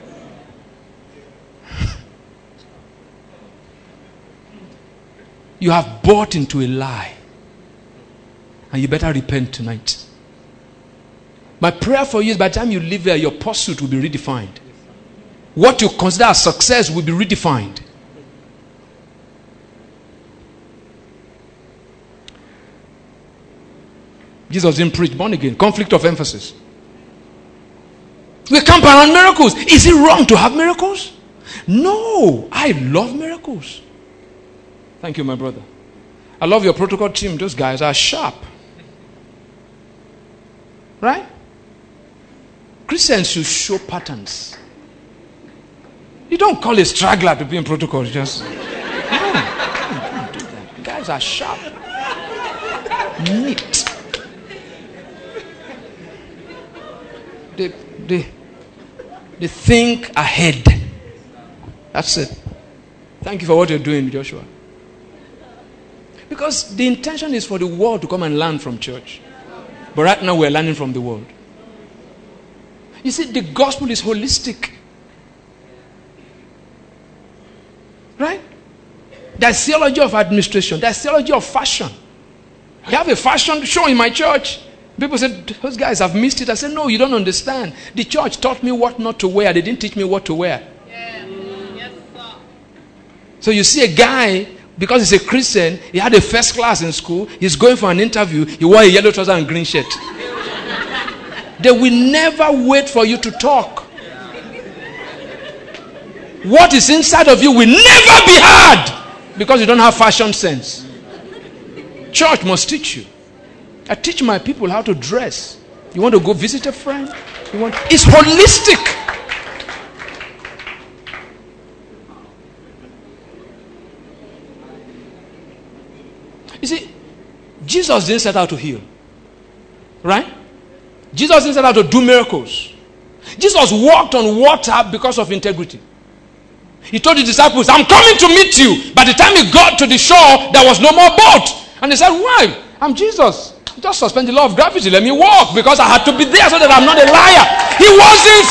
You have bought into a lie. And you better repent tonight. My prayer for you is by the time you leave here, your pursuit will be redefined. What you consider as success will be redefined. Jesus didn't preach born again. Conflict of emphasis. We camp around miracles. Is it wrong to have miracles? No. I love miracles. Thank you, my brother. I love your protocol team. Those guys are sharp. Right? Christians should show patterns. You don't call a straggler to be in protocol. Just no, don't, don't do that. Guys are sharp, neat. They, they, they think ahead. That's it. Thank you for what you're doing, Joshua. Because the intention is for the world to come and learn from church. But right now we're learning from the world. You see, the gospel is holistic. Right? There's theology of administration. There's theology of fashion. You have a fashion show in my church. People said, those guys have missed it. I said, no, you don't understand. The church taught me what not to wear. They didn't teach me what to wear. Yeah. Yes, sir. So you see a guy, because he's a Christian, he had a first class in school, he's going for an interview, he wore a yellow trouser and green shirt. They will never wait for you to talk. What is inside of you will never be heard because you don't have fashion sense. Church must teach you. I teach my people how to dress. You want to go visit a friend? You want? It's holistic. You see, Jesus didn't set out to heal. Right? Jesus didn't set out to do miracles. Jesus walked on water because of integrity. He told the disciples, I'm coming to meet you. By the time he got to the shore, there was no more boat. And they said, why? I'm Jesus. Just suspend the law of gravity. Let me walk. Because I had to be there so that I'm not a liar. He wasn't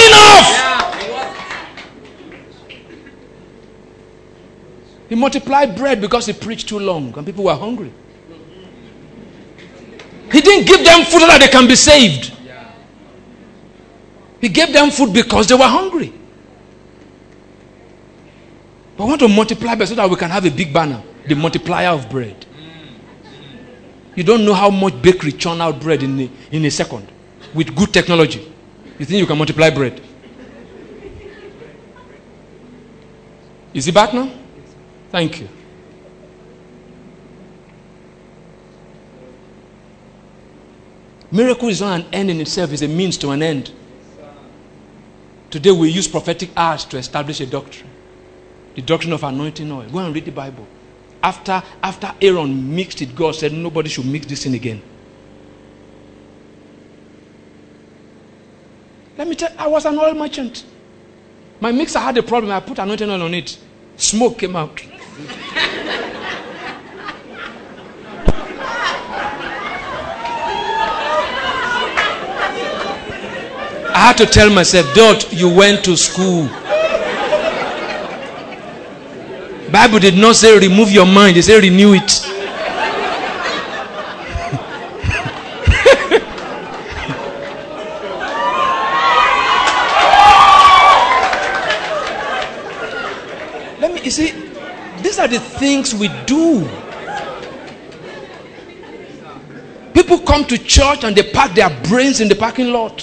sure enough. He multiplied bread because he preached too long. And people were hungry. He didn't give them food so that they can be saved. He gave them food because they were hungry. But I want to multiply bread so that we can have a big banner. The multiplier of bread. You don't know how much bakery churn out bread in a, in a second. With good technology. You think you can multiply bread? Is he back now? Thank you. Miracle is not an end in itself. It's a means to an end. Today we use prophetic arts to establish a doctrine. The doctrine of anointing oil. Go and read the Bible. After, after Aaron mixed it, God said nobody should mix this in again. Let me tell you, I was an oil merchant. My mixer had a problem. I put anointing oil on it. Smoke came out. I had to tell myself, Dot, you went to school. Bible did not say remove your mind. It said renew it. Let me, you see, these are the things we do. People come to church and they park their brains in the parking lot.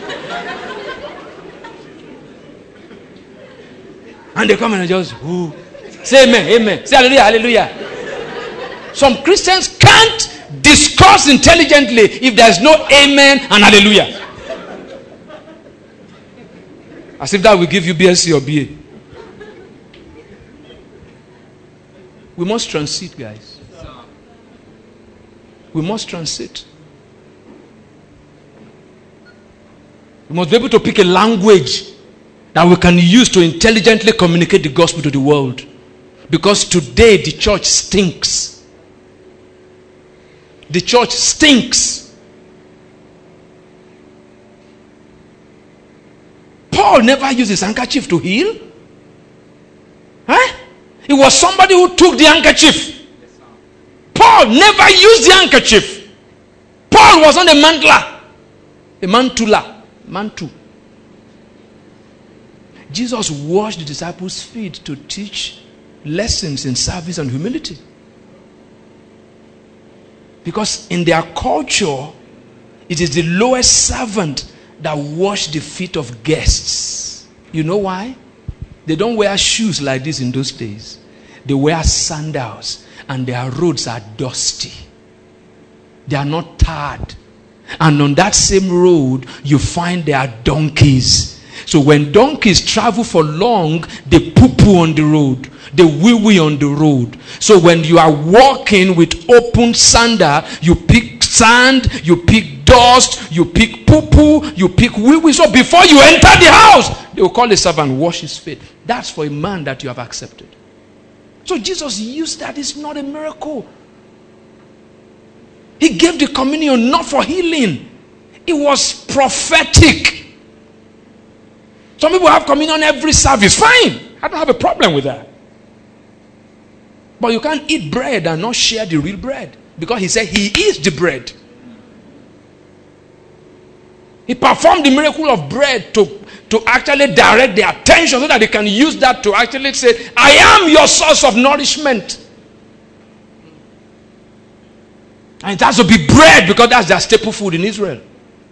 And they come and just, ooh. Say amen, amen. Say hallelujah, hallelujah. Some Christians can't discuss intelligently if there's no amen and hallelujah. As if that will give you B S c or B A. We must transit, guys. We must transit. We must be able to pick a language that we can use to intelligently communicate the gospel to the world. Because today the church stinks. The church stinks. Paul never used his handkerchief to heal. Huh? It was somebody who took the handkerchief. Paul never used the handkerchief. Paul was not a mantler. A mantula. Mantu. Jesus washed the disciples' feet to teach lessons in service and humility. Because in their culture, it is the lowest servant that washed the feet of guests. You know why? They don't wear shoes like this in those days. They wear sandals and their roads are dusty. They are not tarred. And on that same road, you find their donkeys. So when donkeys travel for long, they poo-poo on the road. They wee-wee on the road. So when you are walking with open sandal, you pick sand, you pick dust, you pick poo-poo, you pick wee-wee. So before you enter the house, they will call a servant, wash his feet. That's for a man that you have accepted. So Jesus used that. It's not a miracle. He gave the communion not for healing. It was prophetic. Some people have communion every service. Fine. I don't have a problem with that. But you can't eat bread and not share the real bread. Because he said he is the bread. He performed the miracle of bread to, to actually direct their attention so that they can use that to actually say, I am your source of nourishment. And it has to be bread because that's their staple food in Israel.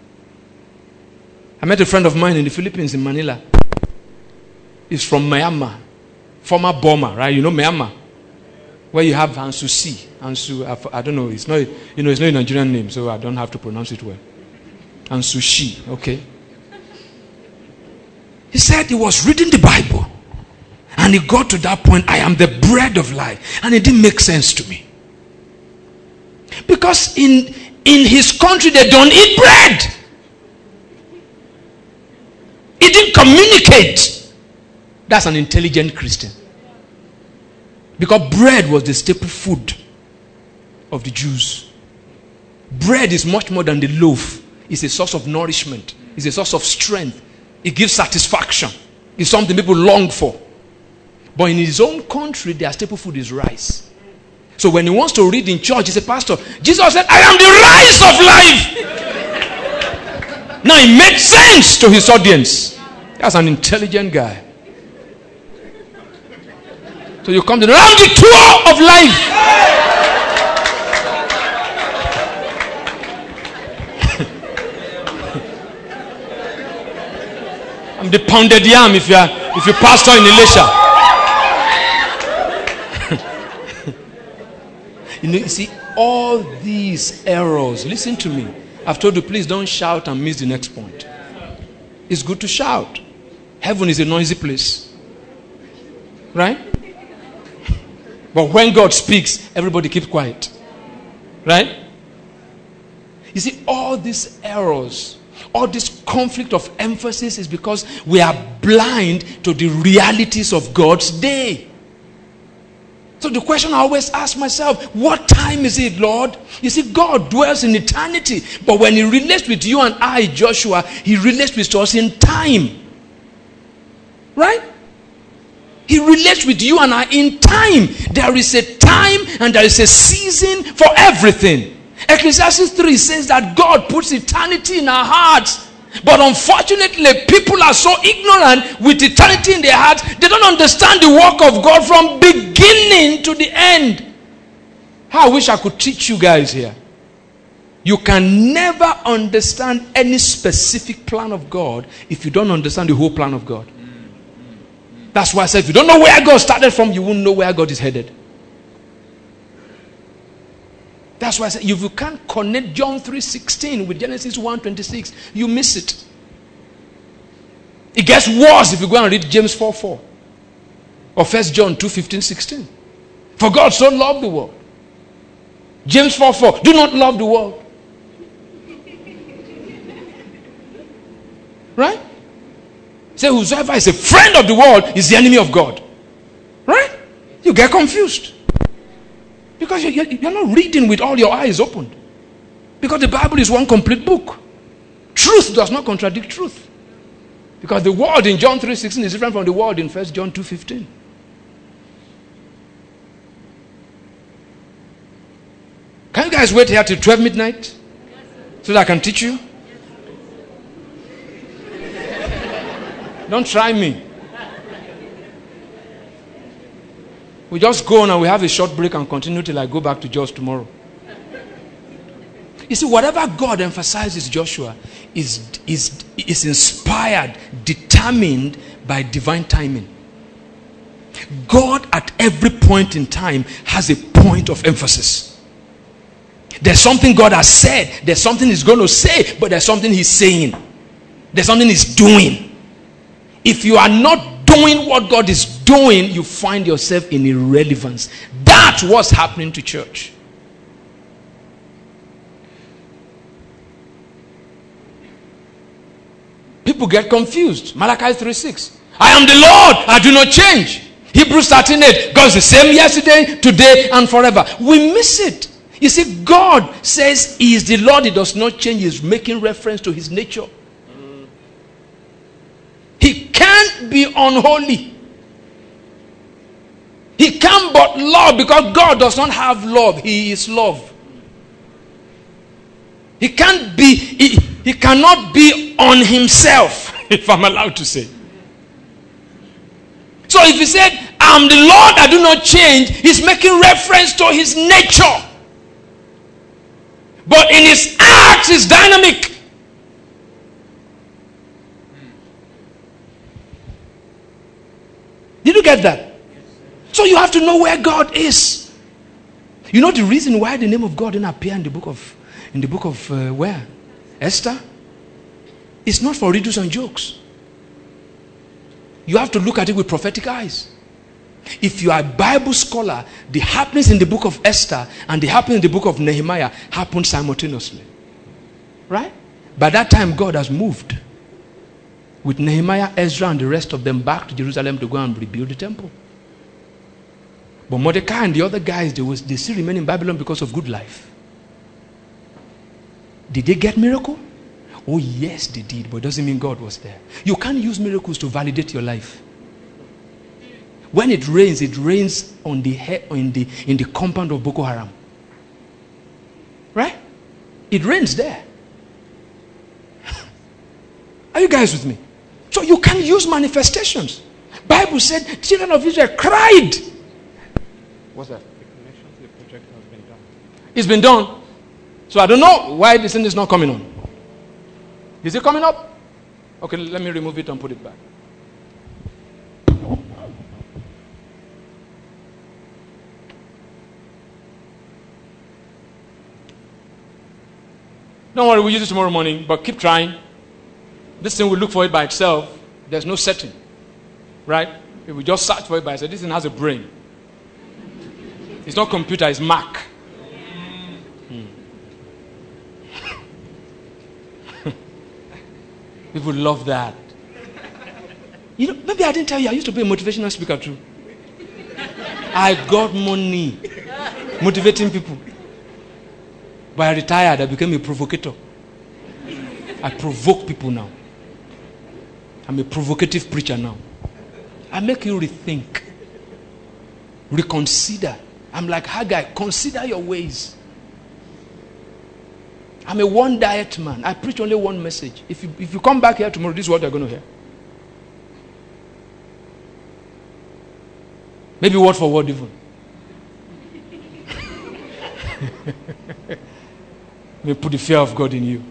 I met a friend of mine in the Philippines, in Manila. He's from Myanmar, former Burma, right? You know Myanmar, where you have Ansu Si. Ansu, I, I don't know. It's not, you know, it's not a Nigerian name, so I don't have to pronounce it well. Ansu Shi, okay. He said he was reading the Bible, and he got to that point. I am the bread of life, and it didn't make sense to me because in in his country they don't eat bread. He didn't communicate. That's an intelligent Christian. Because bread was the staple food of the Jews. Bread is much more than the loaf. It's a source of nourishment. It's a source of strength. It gives satisfaction. It's something people long for. But in his own country, their staple food is rice. So when he wants to read in church, he said, Pastor, Jesus said, I am the rice of life. Now it made sense to his audience. That's an intelligent guy. So you come to the round the tour of life. I'm the pounded yam if you are if you pastor in Elisha. You know, you see all these errors. Listen to me. I've told you, please don't shout and miss the next point. It's good to shout. Heaven is a noisy place. Right? But when God speaks, everybody keeps quiet. Right? You see, all these errors, all this conflict of emphasis is because we are blind to the realities of God's day. So the question I always ask myself, what time is it, Lord? You see, God dwells in eternity. But when he relates with you and I, Joshua, he relates with us in time. Right? He relates with you and I in time. There is a time and there is a season for everything. Ecclesiastes three says that God puts eternity in our hearts. But unfortunately, people are so ignorant with eternity in their hearts, they don't understand the work of God from beginning to the end. How I wish I could teach you guys here. You can never understand any specific plan of God if you don't understand the whole plan of God. That's why I said, if you don't know where God started from, you won't know where God is headed. That's why I said, if you can't connect John three sixteen with Genesis one twenty-six, you miss it. It gets worse if you go and read James four four or First John two fifteen sixteen. For God so loved the world. James four four, do not love the world. Right? Say, whosoever is a friend of the world is the enemy of God. Right? You get confused. Because you're, you're not reading with all your eyes opened. Because the Bible is one complete book. Truth does not contradict truth. Because the word in John three sixteen is different from the word in First John two fifteen. Can you guys wait here till twelve midnight? So that I can teach you? Don't try me. We just go on and we have a short break and continue till I go back to Josh tomorrow. You see, whatever God emphasizes, Joshua, is, is, is inspired, determined by divine timing. God at every point in time has a point of emphasis. There's something God has said. There's something he's going to say, but there's something he's saying. There's something he's doing. If you are not doing what God is doing, you find yourself in irrelevance. That's what's happening to church. People get confused. Malachi three six. I am the Lord, I do not change. Hebrews thirteen eight. God is the same yesterday, today, and forever. We miss it. You see, God says he is the Lord, he does not change. He is making reference to his nature. He can't be unholy. He can't but love, because God does not have love. He is love. He can't be, he, he cannot be on himself, if I'm allowed to say. So if he said, I'm the Lord, I do not change, he's making reference to his nature. But in his acts, he's dynamic. Did you get that? So you have to know where God is. You know the reason why the name of God didn't appear in the book of, in the book of uh, where? Esther? It's not for riddles and jokes. You have to look at it with prophetic eyes. If you are a Bible scholar, the happenings in the book of Esther and the happenings in the book of Nehemiah happened simultaneously. Right? By that time, God has moved with Nehemiah, Ezra, and the rest of them back to Jerusalem to go and rebuild the temple. But Mordecai and the other guys, they, was, they still remain in Babylon because of good life. Did they get miracle? Oh yes, they did, but it doesn't mean God was there. You can't use miracles to validate your life. When it rains, it rains on the head, in the in the compound of Boko Haram. Right? It rains there. Are you guys with me? So you can use manifestations. Bible said children of Israel cried. What's that? The connection to the project has been done. It's been done. So I don't know why this thing is not coming on. Is it coming up? Okay, let me remove it and put it back. Don't worry, we'll use it tomorrow morning, but keep trying. This thing will look for it by itself. There's no setting. Right? If we just search for it by itself, this thing has a brain. It's not computer, it's Mac. Hmm. People love that. You know, maybe I didn't tell you, I used to be a motivational speaker too. I got money motivating people. But I retired. I became a provocateur. I provoke people now. I'm a provocative preacher now. I make you rethink. Reconsider. I'm like Haggai. Consider your ways. I'm a one diet man. I preach only one message. If you, if you come back here tomorrow, this is what you're going to hear. Maybe word for word even. May put the fear of God in you.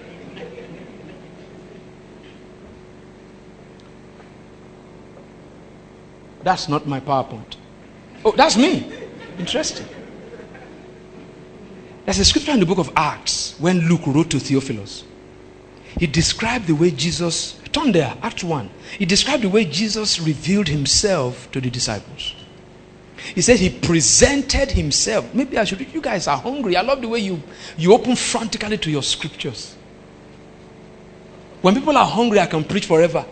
That's not my PowerPoint. Oh, that's me. Interesting. There's a scripture in the book of Acts when Luke wrote to Theophilus. He described the way Jesus, turn there, Acts one. He described the way Jesus revealed himself to the disciples. He said he presented himself. Maybe I should, you guys are hungry. I love the way you, you open frantically to your scriptures. When people are hungry, I can preach forever.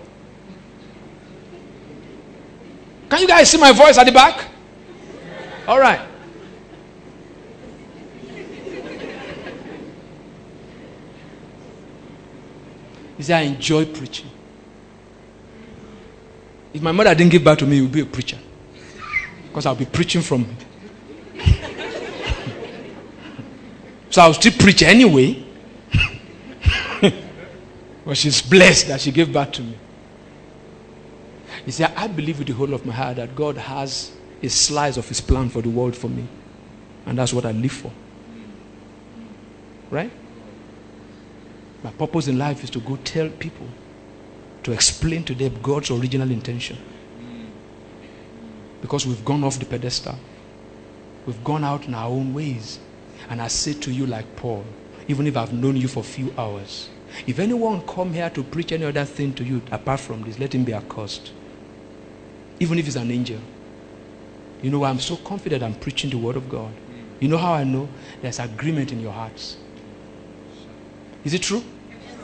Can you guys see my voice at the back? All right. He said, I enjoy preaching. If my mother didn't give birth to me, he would be a preacher. Because I'll be preaching from so I'll still preach anyway. But she's blessed that she gave birth to me. He said, I believe with the whole of my heart that God has a slice of his plan for the world for me. And that's what I live for. Right? My purpose in life is to go tell people, to explain to them God's original intention. Because we've gone off the pedestal. We've gone out in our own ways. And I say to you like Paul, even if I've known you for a few hours, if anyone come here to preach any other thing to you apart from this, let him be accursed. Even if he's an angel. You know why I'm so confident I'm preaching the word of God? You know how I know? There's agreement in your hearts. Is it true?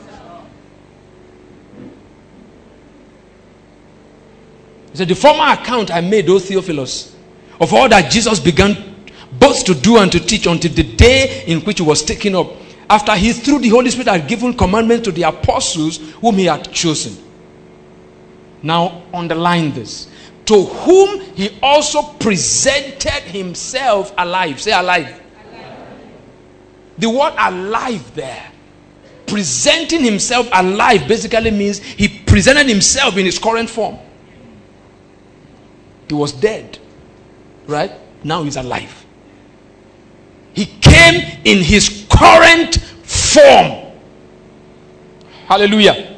He said, the former account I made, O Theophilus, of all that Jesus began both to do and to teach until the day in which he was taken up, after he, through the Holy Spirit, had given commandment to the apostles whom he had chosen. Now, underline this. To whom he also presented himself alive. Say alive. Alive. The word alive there. Presenting himself alive basically means he presented himself in his current form. He was dead. Right? Now he's alive. He came in his current form. Hallelujah.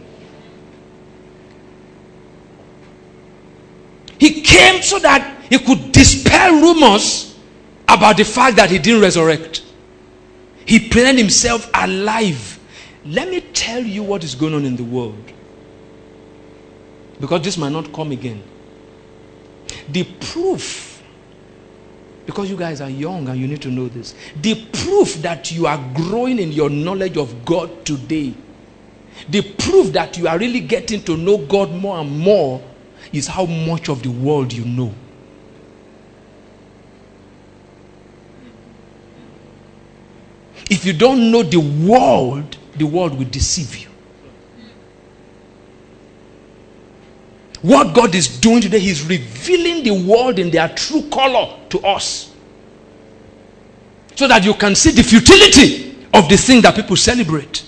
He came so that he could dispel rumors about the fact that he didn't resurrect. He presented himself alive. Let me tell you what is going on in the world. Because this might not come again. The proof, because you guys are young and you need to know this, the proof that you are growing in your knowledge of God today, the proof that you are really getting to know God more and more, is how much of the world you know. If you don't know the world, the world will deceive you. What God is doing today, He's revealing the world in their true color to us. So that you can see the futility of the thing that people celebrate.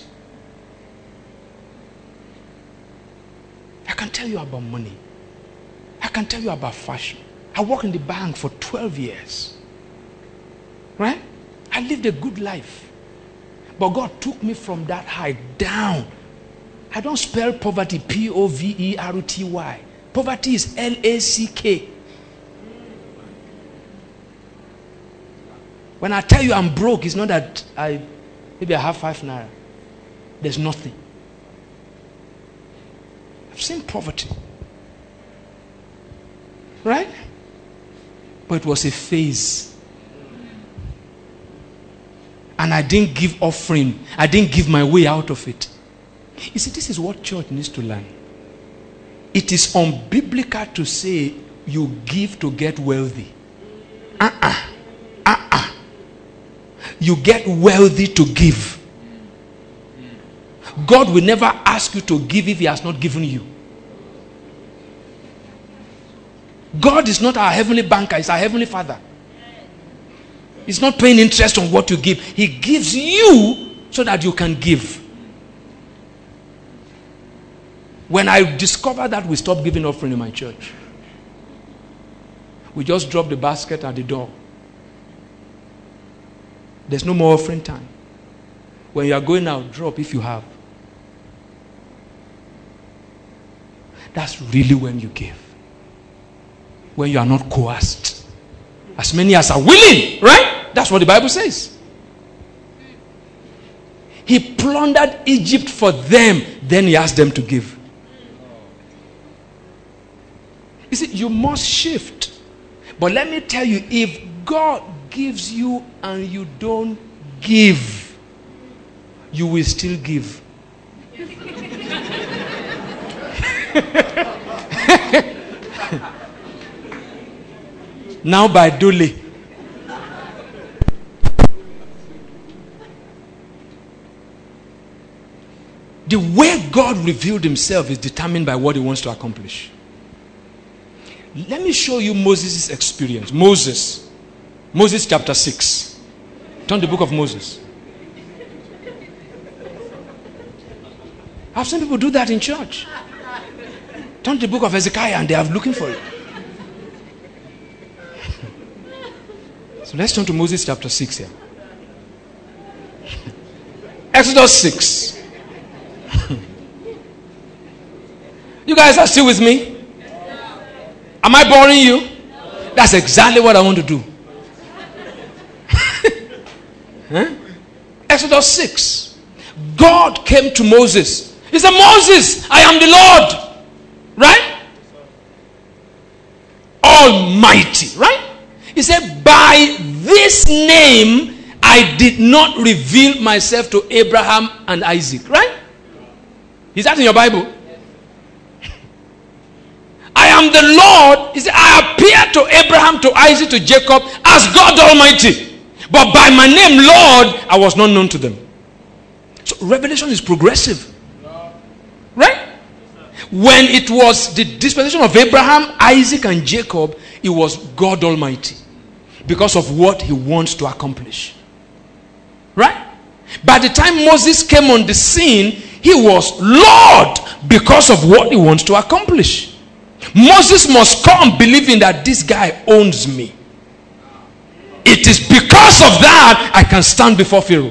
I can tell you about money. I can tell you about fashion. I worked in the bank for twelve years. Right? I lived a good life. But God took me from that high down. I don't spell poverty P O V E R T Y. Poverty is L A C K. When I tell you I'm broke, it's not that I maybe I have five naira. There's nothing. I've seen poverty. Right? But it was a phase. And I didn't give offering. I didn't give my way out of it. You see, this is what church needs to learn. It is unbiblical to say you give to get wealthy. Uh-uh. Uh-uh. You get wealthy to give. God will never ask you to give if he has not given you. God is not our heavenly banker, he's our heavenly father. He's not paying interest on what you give. He gives you so that you can give. When I discovered that, we stopped giving offering in my church. We just drop the basket at the door. There's no more offering time. When you are going out, drop if you have. That's really when you give. When you are not coerced. As many as are willing, right? That's what the Bible says. He plundered Egypt for them, then he asked them to give. You see, you must shift. But let me tell you, if God gives you and you don't give, you will still give. Now by Dole. The way God revealed himself is determined by what he wants to accomplish. Let me show you Moses' experience. Moses. Moses chapter six. Turn to the book of Moses. I've seen people do that in church. Turn to the book of Hezekiah and they are looking for it. So let's turn to Moses chapter six here. Exodus six. You guys are still with me? Am I boring you? That's exactly what I want to do. Huh? Exodus six. God came to Moses. He said, Moses, I am the Lord. Right? Almighty. Right? He said, by this name I did not reveal myself to Abraham and Isaac. Right? Is that in your Bible? I am the Lord. He said, I appeared to Abraham, to Isaac, to Jacob as God Almighty. But by my name, Lord, I was not known to them. So revelation is progressive. Right? When it was the dispensation of Abraham, Isaac, and Jacob, it was God Almighty. Because of what he wants to accomplish. Right? By the time Moses came on the scene, he was Lord because of what he wants to accomplish. Moses must come believing that this guy owns me. It is because of that I can stand before Pharaoh.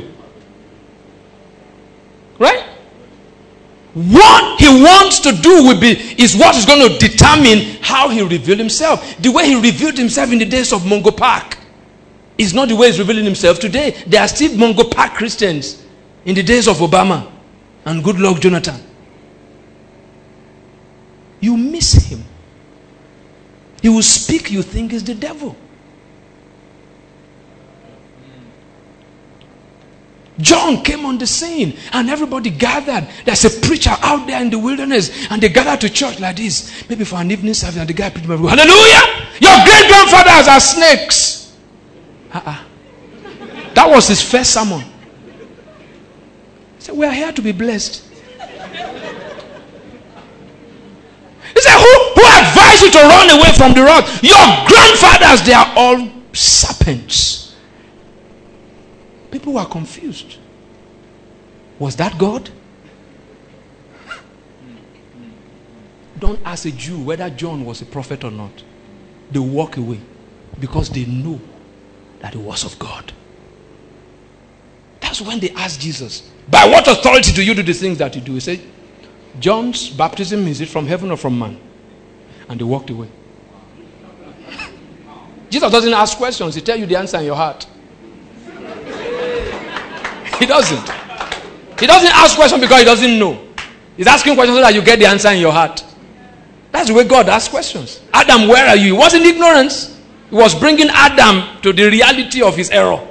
Right? What he wants to do will be is what is going to determine how he revealed himself. The way he revealed himself in the days of Mungo Park is not the way he's revealing himself today. There are still Mungo Park Christians in the days of Obama and Goodluck Jonathan. You miss him. He will speak, you think is the devil. John came on the scene and everybody gathered. There's a preacher out there in the wilderness and they gathered to church like this. Maybe for an evening service and the guy preached, hallelujah! Your great grandfathers are snakes. Uh-uh. That was his first sermon. He said, we are here to be blessed. He said, who, who advised you to run away from the wrath? Your grandfathers, they are all serpents. People were confused. Was that God? Don't ask a Jew whether John was a prophet or not. They walk away because they know that it was of God. That's when they asked Jesus, by what authority do you do the things that you do? He said, John's baptism, is it from heaven or from man? And they walked away. Jesus doesn't ask questions. He tells you the answer in your heart. He doesn't. He doesn't ask questions because he doesn't know. He's asking questions so that you get the answer in your heart. That's the way God asks questions. Adam, where are you? He wasn't ignorance. He was bringing Adam to the reality of his error.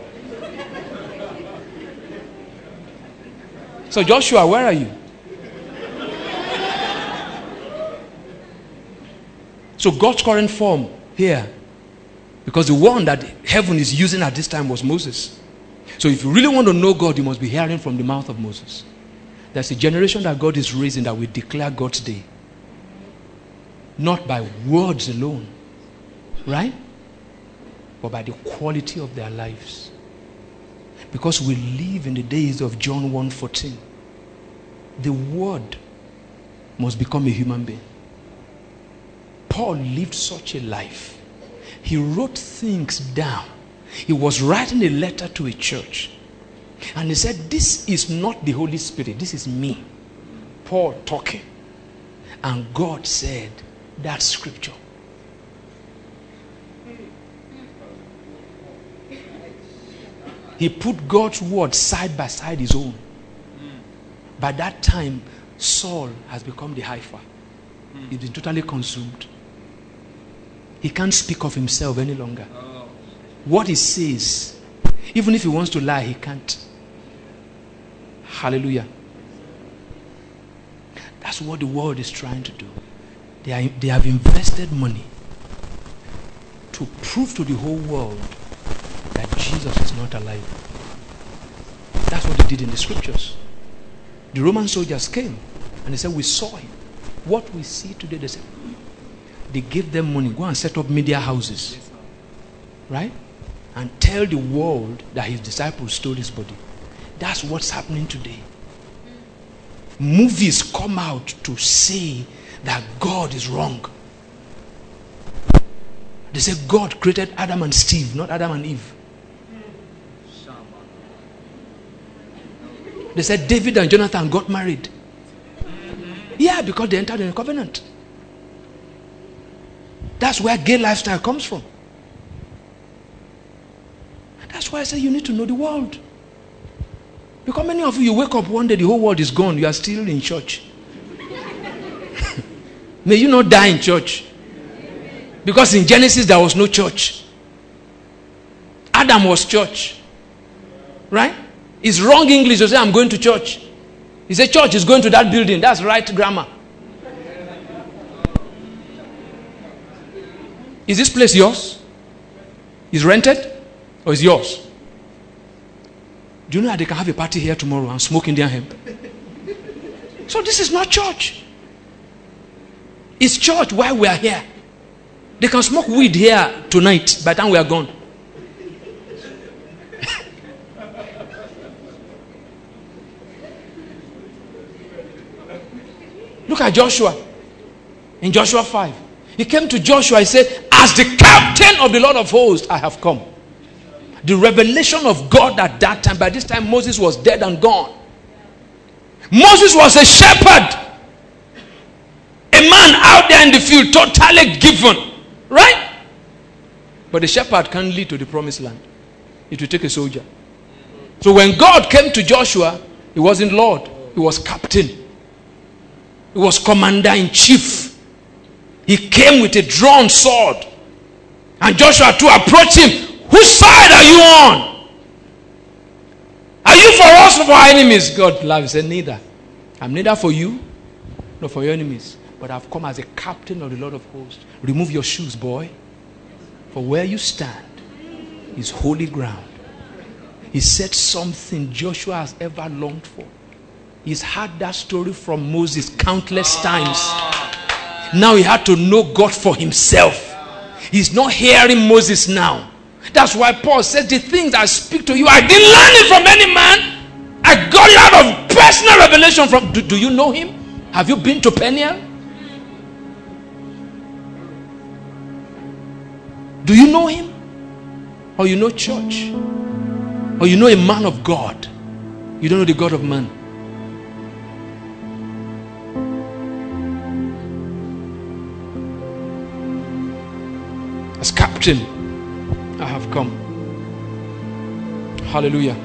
So Joshua, where are you? So God's current form here, because the one that heaven is using at this time was Moses. So if you really want to know God, you must be hearing from the mouth of Moses. There's a generation that God is raising that will declare God's day. Not by words alone, right? But by the quality of their lives. Because we live in the days of John one fourteen. The word must become a human being. Paul lived such a life. He wrote things down. He was writing a letter to a church. And he said, this is not the Holy Spirit. This is me, Paul, talking. And God said, that's scripture. He put God's word side by side his own. By that time, Saul has become the heifer. He's been totally consumed. He can't speak of himself any longer. What he says, even if he wants to lie, he can't. Hallelujah. That's what the world is trying to do. They, are, they have invested money to prove to the whole world that Jesus is not alive. That's what they did in the scriptures. The Roman soldiers came and they said, we saw him. What we see today, they said, they gave them money, go and set up media houses, right? And tell the world that his disciples stole his body. That's what's happening today. Movies come out to say that God is wrong. They say God created Adam and Steve, not Adam and Eve. They said David and Jonathan got married. Yeah, because they entered in a covenant. That's where gay lifestyle comes from. That's why I say you need to know the world. Because many of you, you wake up one day, the whole world is gone. You are still in church. May you not die in church. Because in Genesis, there was no church. Adam was church. Right? It's wrong English to say, I'm going to church. He said, church is going to that building. That's right grammar. Is this place yours? Is rented? Or is yours? Do you know that they can have a party here tomorrow and smoke Indian hemp? So this is not church. It's church while we are here. They can smoke weed here tonight by the time we are gone. Look at Joshua. In Joshua five. He came to Joshua, he said, as the captain of the Lord of hosts, I have come. The revelation of God at that time, by this time Moses was dead and gone. Moses was a shepherd. A man out there in the field, totally given. Right? But the shepherd can't lead to the promised land. It will take a soldier. So when God came to Joshua, he wasn't Lord. He was captain. He was commander-in-chief. He came with a drawn sword. And Joshua too approached him. Whose side are you on? Are you for us or for our enemies? God laughed. He said, neither. I'm neither for you nor for your enemies. But I've come as a captain of the Lord of hosts. Remove your shoes, boy. For where you stand is holy ground. He said something Joshua has ever longed for. He's heard that story from Moses countless times. Now he had to know God for himself. He's not hearing Moses now. That's why Paul says, the things I speak to you, I didn't learn it from any man. I got it out of personal revelation from... Do, do you know him? Have you been to Peniel? Do you know him? Or you know church? Or you know a man of God? You don't know the God of man. As captain, I have come. Hallelujah.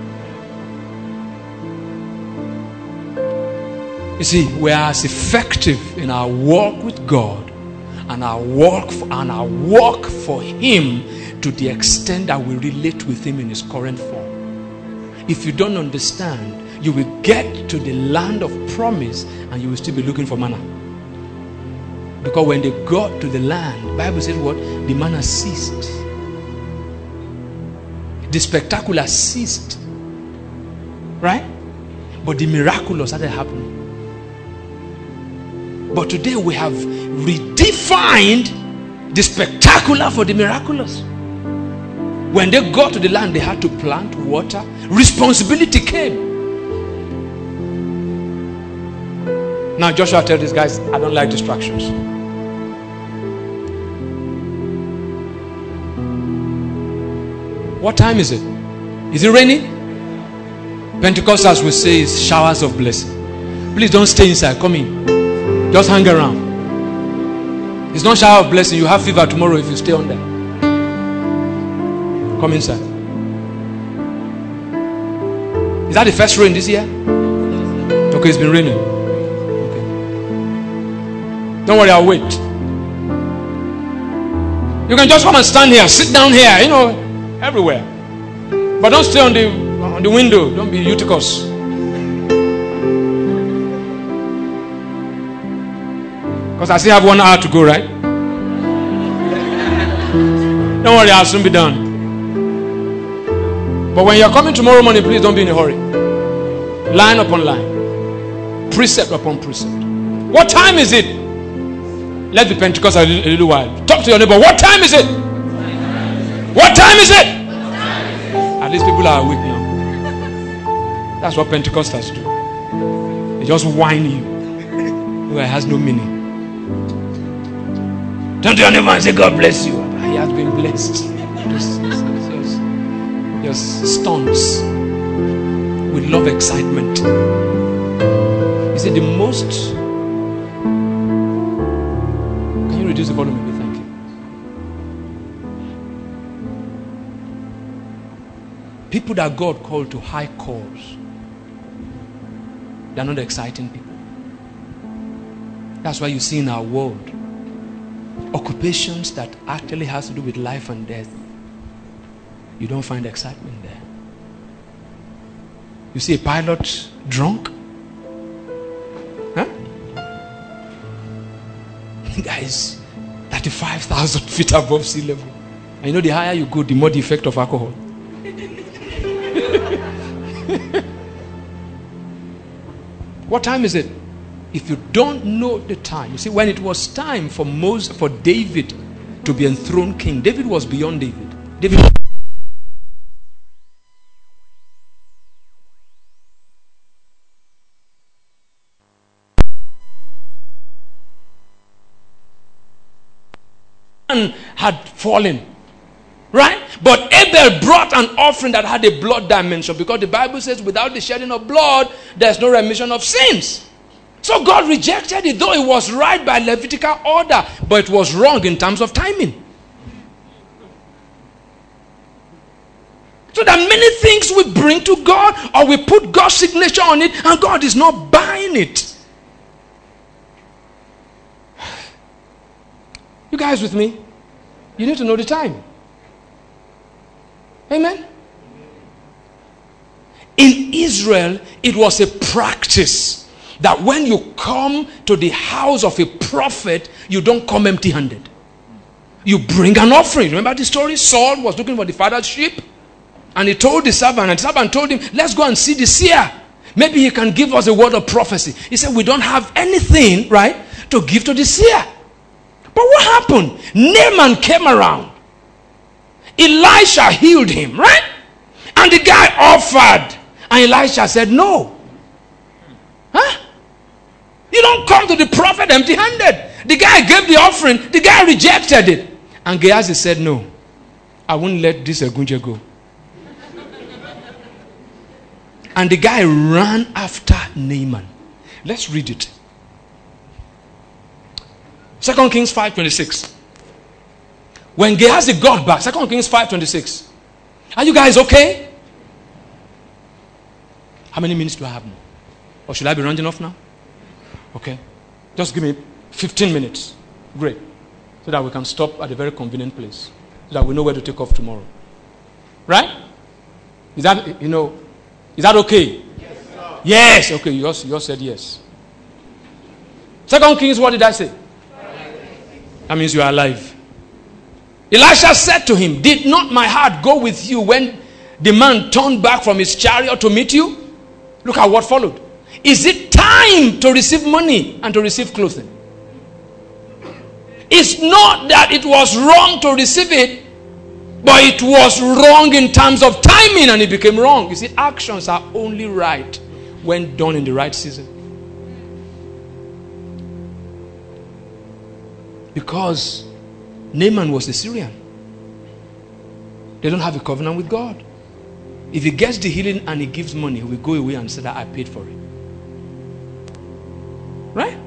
You see, we are as effective in our walk with God and our walk for, and our walk for Him to the extent that we relate with Him in His current form. If you don't understand, you will get to the land of promise and you will still be looking for manna. Because when they got to the land, the Bible says what? The manna ceased. The spectacular ceased. Right? But the miraculous started happening. But today we have redefined the spectacular for the miraculous. When they got to the land, they had to plant, water. Responsibility came. Now Joshua tells these guys, I don't like distractions. What time is it? Is it raining? Pentecostals will say it's showers of blessing. Please don't stay inside. Come in. Just hang around. It's not shower of blessing. You have fever tomorrow if you stay on there. Come inside. Is that the first rain this year? Okay, it's been raining. Okay. Don't worry, I'll wait. You can just come and stand here, sit down here, you know, everywhere. But don't stay on the on the window. Don't be Eutychus. Because I still have one hour to go, right? Don't worry, I'll soon be done. But when you're coming tomorrow morning, please don't be in a hurry. Line upon line. Precept upon precept. What time is it? Let the Pentecost a little, a little while. Talk to your neighbor. What time is it? What time is it? At least people are awake now. That's what Pentecostals do. They just whine you. Well, it has no meaning. Turn to your neighbor and say, God bless you. He has been blessed. Just, just, just stunts with love excitement. Is it the most? Can you reduce the volume a bit? Thank you. People that God called to high calls, they are not exciting people. That's why you see in our world occupations that actually has to do with life and death. You don't find excitement there. You see a pilot drunk? Huh? Guys, thirty-five thousand feet above sea level. And you know the higher you go, the more the effect of alcohol. What time is it? If you don't know the time, you see, when it was time for Moses, for David to be enthroned king, David was beyond David. David had fallen, right? But Abel brought an offering that had a blood dimension, because the Bible says without the shedding of blood there's no remission of sins. So God rejected it, though it was right by Levitical order, but it was wrong in terms of timing. So there are many things we bring to God, or we put God's signature on it, and God is not buying it. You guys with me? You need to know the time. Amen? In Israel, it was a practice that when you come to the house of a prophet, you don't come empty-handed. You bring an offering. Remember the story? Saul was looking for the father's sheep, and he told the servant, and the servant told him, let's go and see the seer. Maybe he can give us a word of prophecy. He said, we don't have anything, right, to give to the seer. But what happened? Naaman came around. Elisha healed him, right? And the guy offered, and Elisha said no. Huh? You don't come to the prophet empty-handed. The guy gave the offering. The guy rejected it. And Gehazi said, no, I won't let this Egunje go. And the guy ran after Naaman. Let's read it. Second Kings five twenty-six. When Gehazi got back, Second Kings five twenty-six. Are you guys okay? How many minutes do I have now? Or should I be rounding off now? Okay. Just give me fifteen minutes. Great. So that we can stop at a very convenient place. So that we know where to take off tomorrow. Right? Is that, you know, is that okay? Yes, sir. Yes. Okay, you also, you also said yes. Second Kings, what did I say? That means you are alive. Elisha said to him, did not my heart go with you when the man turned back from his chariot to meet you? Look at what followed. Is it time to receive money and to receive clothing? It's not that it was wrong to receive it, but it was wrong in terms of timing and it became wrong. You see, actions are only right when done in the right season. Because Naaman was a Syrian. They don't have a covenant with God. If he gets the healing and he gives money, he will go away and say that I paid for it. Right?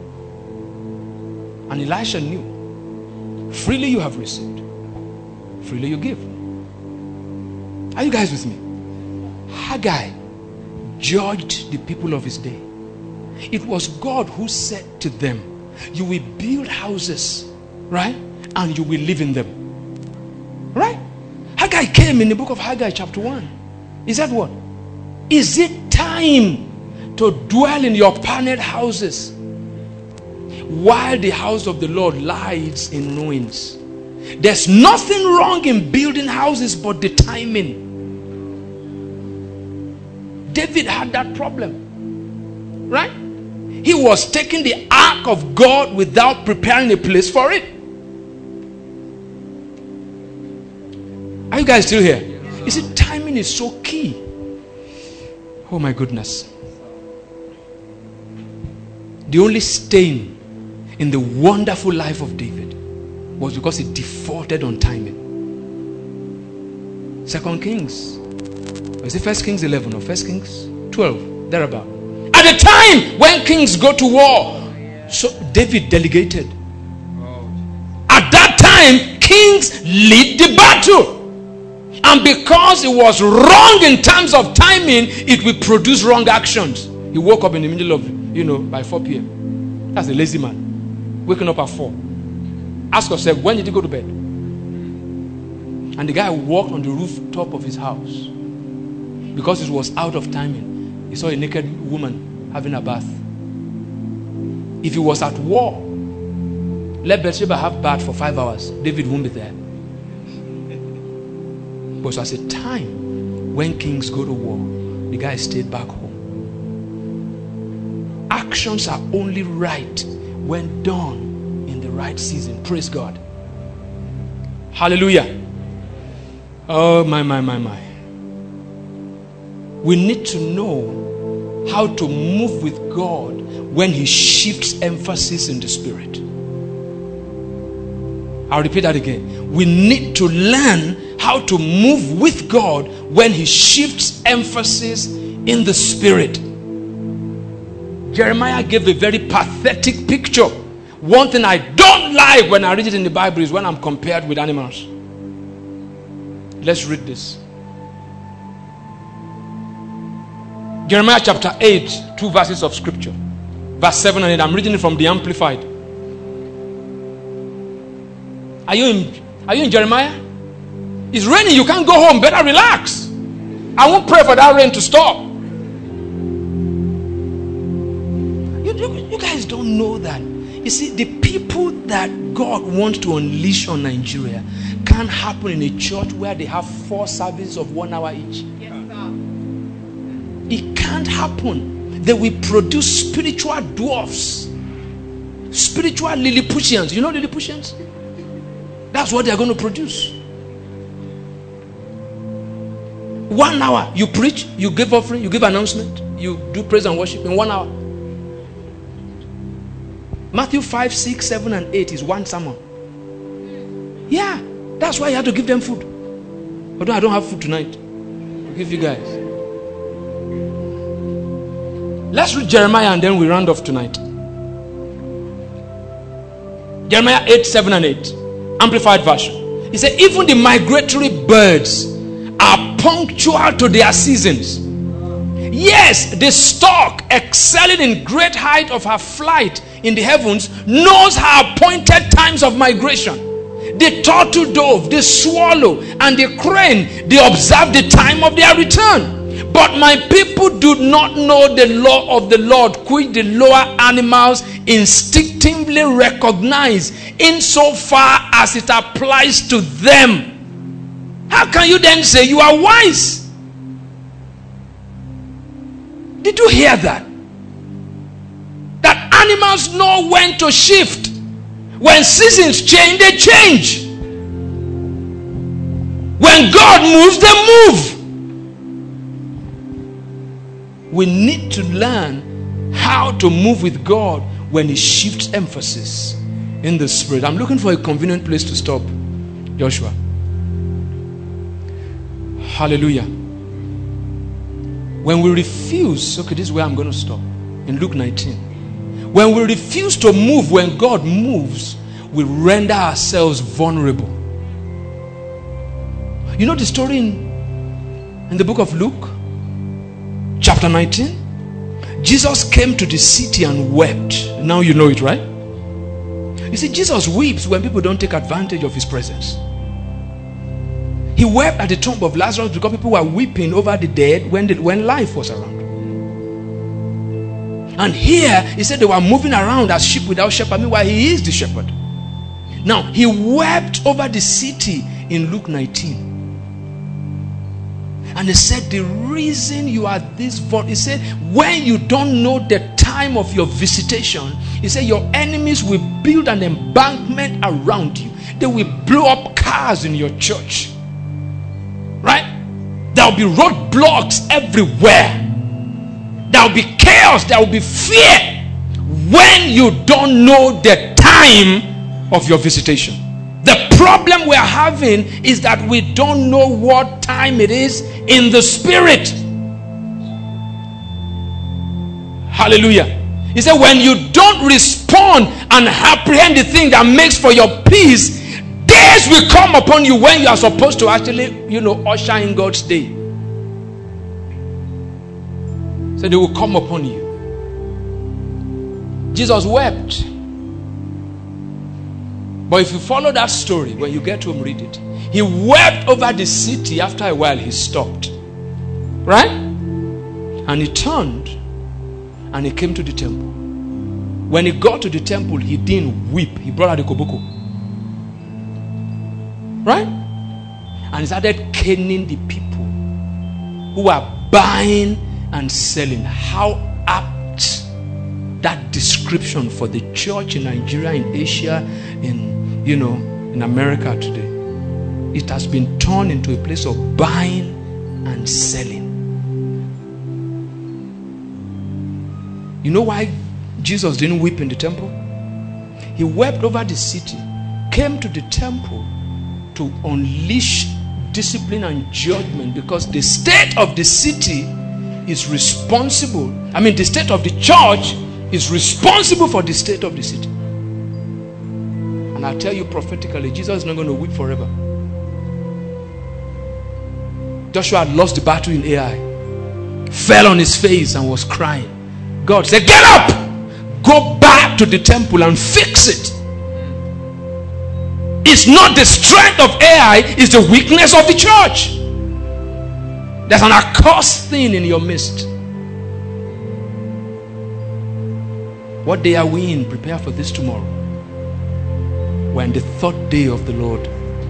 And Elisha knew, freely you have received, freely you give. Are you guys with me? Haggai judged the people of his day. It was God who said to them, you will build houses, right? And you will live in them. Right? Haggai came in the book of Haggai chapter one. He said what? Is it time to dwell in your paneled houses while the house of the Lord lies in ruins? There's nothing wrong in building houses but the timing. David had that problem. Right? He was taking the ark of God without preparing a place for it. Are you guys still here? You see, timing is so key. Oh my goodness. The only stain in the wonderful life of David was because he defaulted on timing. Second Kings. Is it First Kings eleven or First Kings twelve? Thereabout. At the time when kings go to war, so David delegated. At that time, kings lead the battle. And because it was wrong in terms of timing, it will produce wrong actions. He woke up in the middle of, you know, by four p.m. That's a lazy man. Waking up at four. Ask yourself, when did you go to bed? And the guy walked on the rooftop of his house. Because it was out of timing, he saw a naked woman having a bath. If he was at war, let Bathsheba have bath for five hours. David won't be there. But as a time when kings go to war, the guy stayed back home. Actions are only right when done in the right season. Praise God. Hallelujah. Oh my, my, my, my. We need to know how to move with God when He shifts emphasis in the Spirit. I'll repeat that again. We need to learn how to move with God when He shifts emphasis in the Spirit. Jeremiah gave a very pathetic picture. One thing I don't like when I read it in the Bible is when I'm compared with animals. Let's read this. Jeremiah chapter eight, two verses of scripture. Verse seven and eight. I'm reading it from the Amplified. Are you in, are you in Jeremiah? It's raining. You can't go home. Better relax. I won't pray for that rain to stop. You, you, you guys don't know that. You see, the people that God wants to unleash on Nigeria can't happen in a church where they have four services of one hour each. Yes, sir. It can't happen. They will produce spiritual dwarfs, spiritual Lilliputians. You know Lilliputians? That's what they're going to produce. One hour, you preach, you give offering, you give announcement, you do praise and worship in one hour. Matthew five, six, seven, and eight is one sermon. Yeah, that's why you have to give them food. Although I don't have food tonight, I'll give you guys. Let's read Jeremiah and then we round off tonight. Jeremiah eight, seven, and eight. Amplified version. He said, even the migratory birds are punctual to their seasons. Yes, the stork, excelling in great height of her flight in the heavens, knows her appointed times of migration. The turtle dove, the swallow, and the crane, they observe the time of their return. But my people do not know the law of the Lord, which the lower animals instinctively simply recognize insofar as it applies to them. How can you then say you are wise? Did you hear that? That animals know when to shift. When seasons change, they change. When God moves, they move. We need to learn how to move with God when He shifts emphasis in the Spirit. I'm looking for a convenient place to stop, Joshua. Hallelujah. When we refuse, okay, this is where I'm going to stop. In Luke nineteen. When we refuse to move when God moves, we render ourselves vulnerable. You know the story in, in the book of Luke? Chapter nineteen. Jesus came to the city and wept. Now you know it, right? You see, Jesus weeps when people don't take advantage of His presence. He wept at the tomb of Lazarus because people were weeping over the dead when, the, when life was around. And here, He said they were moving around as sheep without shepherd. Meanwhile, He is the shepherd. Now, He wept over the city in Luke nineteen. And He said, the reason you are this vulnerable, He said, when you don't know the time of your visitation, He said, your enemies will build an embankment around you. They will blow up cars in your church. Right? There will be roadblocks everywhere. There will be chaos. There will be fear when you don't know the time of your visitation. The problem we're having is that we don't know what time it is in the Spirit. Hallelujah. He said, when you don't respond and apprehend the thing that makes for your peace, days will come upon you when you are supposed to actually, you know, usher in God's day. So they will come upon you. Jesus wept. But if you follow that story, when you get home, read it. He wept over the city. After a while, he stopped. Right? And he turned and he came to the temple. When he got to the temple, he didn't weep. He brought out the koboko. Right? And he started caning the people who are buying and selling. How apt that description for the church in Nigeria, in Asia, in, you know, in America today. It has been turned into a place of buying and selling. You know why Jesus didn't weep in the temple? He wept over the city, came to the temple to unleash discipline and judgment, because the state of the city is responsible. I mean, the state of the church is responsible for the state of the city. And I'll tell you prophetically, Jesus is not going to weep forever. Joshua had lost the battle in Ai, fell on his face and was crying. God said, get up, go back to the temple and fix it. It's not the strength of Ai, it's the weakness of the church. There's an accursed thing in your midst. What day are we in? Prepare for this tomorrow. We're in the third day of the Lord.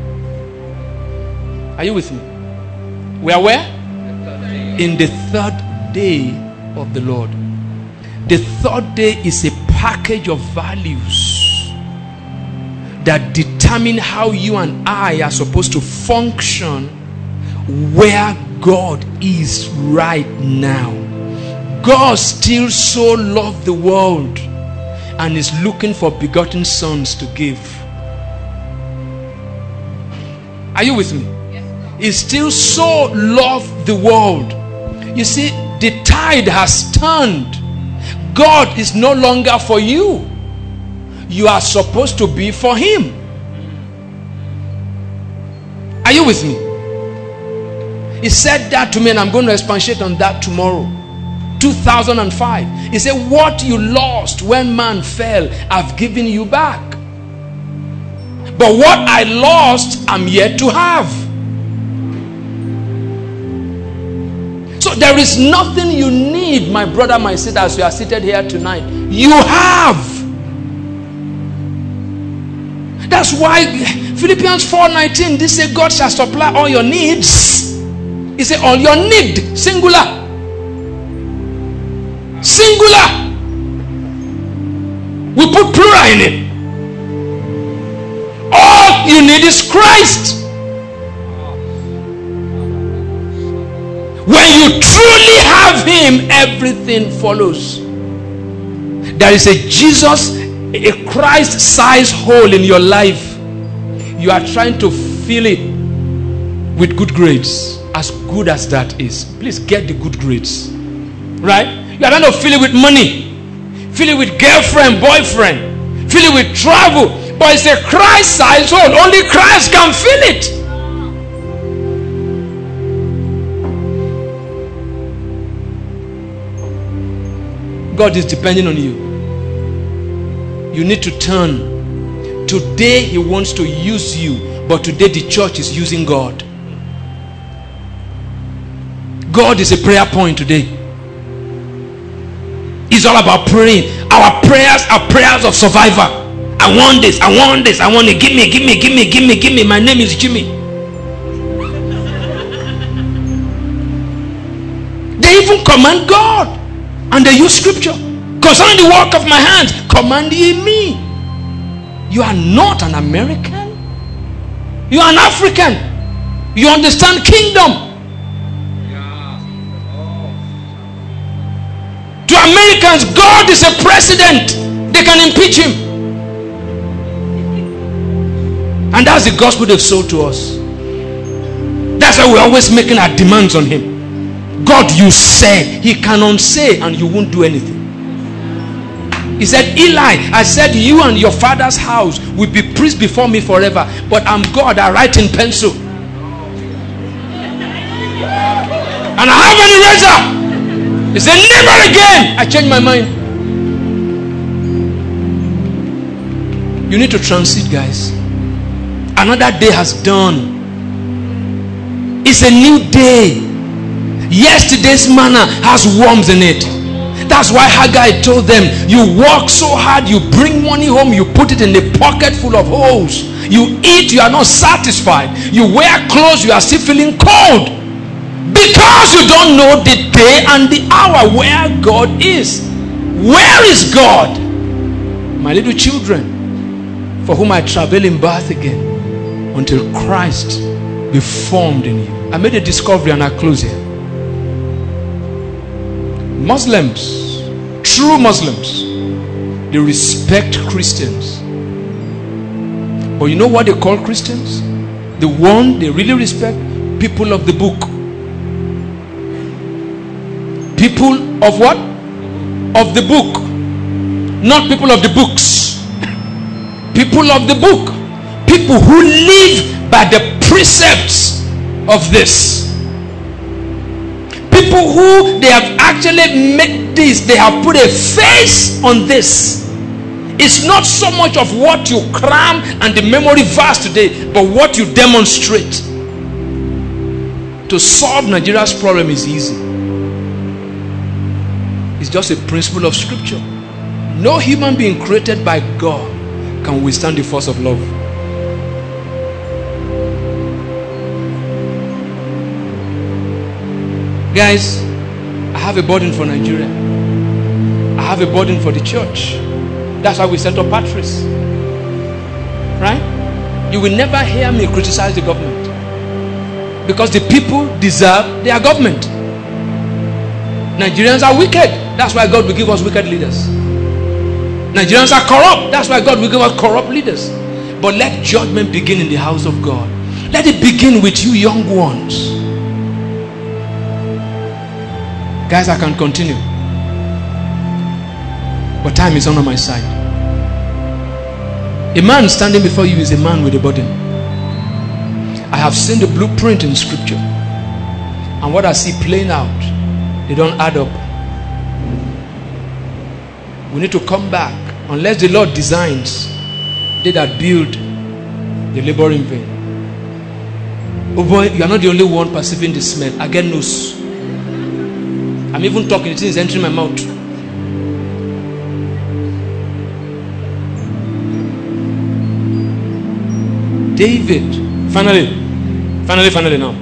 Are you with me? We are where? In the third day of the Lord. The third day is a package of values that determine how you and I are supposed to function where God is right now. God still so loved the world and is looking for begotten sons to give. Are you with me? Yes. He still so loved the world. You see, the tide has turned. God is no longer for you. You are supposed to be for Him. Are you with me? He said that to me, and I'm going to expatiate on that tomorrow. two thousand five. He said, what you lost when man fell, I've given you back. But what I lost, I'm yet to have. So there is nothing you need, my brother, my sister, as you are seated here tonight. You have. That's why Philippians four nineteen, this say God shall supply all your needs. He said all your need, singular. Singular. We put plural in it. All you need is Christ. When you truly have him, everything follows. There is a Jesus, a Christ-sized hole in your life. You are trying to fill it with good grades. As good as that is, please get the good grades. Right? You are trying to fill it with money, fill it with girlfriend, boyfriend, fill it with travel. But it's a Christ-sized hole. Only Christ can fill it. God is depending on you. You need to turn. Today he wants to use you, but today the church is using God. God is a prayer point today. It's all about praying. Our prayers are prayers of survival. I want this, I want this, I want it. Give me, give me, give me, give me, give me. My name is Jimmy. They even command God. And they use scripture. Concerning the work of my hands, command ye me. You are not an American. You are an African. You understand kingdom. To Americans, God is a president. They can impeach him. And that's the gospel they've sold to us. That's why we're always making our demands on him. God, you said. He can unsay and you won't do anything. He said, Eli, I said you and your father's house will be priests before me forever. But I'm God, I write in pencil. And I have an eraser. He said, never again. I changed my mind. You need to transit, guys. Another day has dawned. It's a new day. Yesterday's manna has worms in it. That's why Haggai told them, you work so hard, you bring money home, you put it in a pocket full of holes. You eat, you are not satisfied. You wear clothes, you are still feeling cold. Because you don't know the day and the hour where God is. Where is God? My little children, for whom I travel in birth again, until Christ be formed in you. I made a discovery and I close here. Muslims, true Muslims, they respect Christians. But you know what they call Christians? The one they really respect? People of the book. People of what? Of the book. Not people of the books. People of the book. People who live by the precepts of this. People who they have actually made this, they have put a face on this. It's not so much of what you cram and the memory verse today, but what you demonstrate. To solve Nigeria's problem is easy. It's just a principle of scripture. No human being created by God can withstand the force of love. Guys, I have a burden for Nigeria. I have a burden for the church. That's why we set up Patris. Right? You will never hear me criticize the government. Because the people deserve their government. Nigerians are wicked. That's why God will give us wicked leaders. Nigerians are corrupt. That's why God will give us corrupt leaders. But let judgment begin in the house of God. Let it begin with you young ones. Guys, I can continue. But time is not on my side. A man standing before you is a man with a burden. I have seen the blueprint in scripture. And what I see playing out, they don't add up. We need to come back. Unless the Lord designs, they that build, they labor in vain. Oh boy, you are not the only one perceiving the smell. I get news. I'm even talking, it is entering my mouth. David, finally, finally, finally now.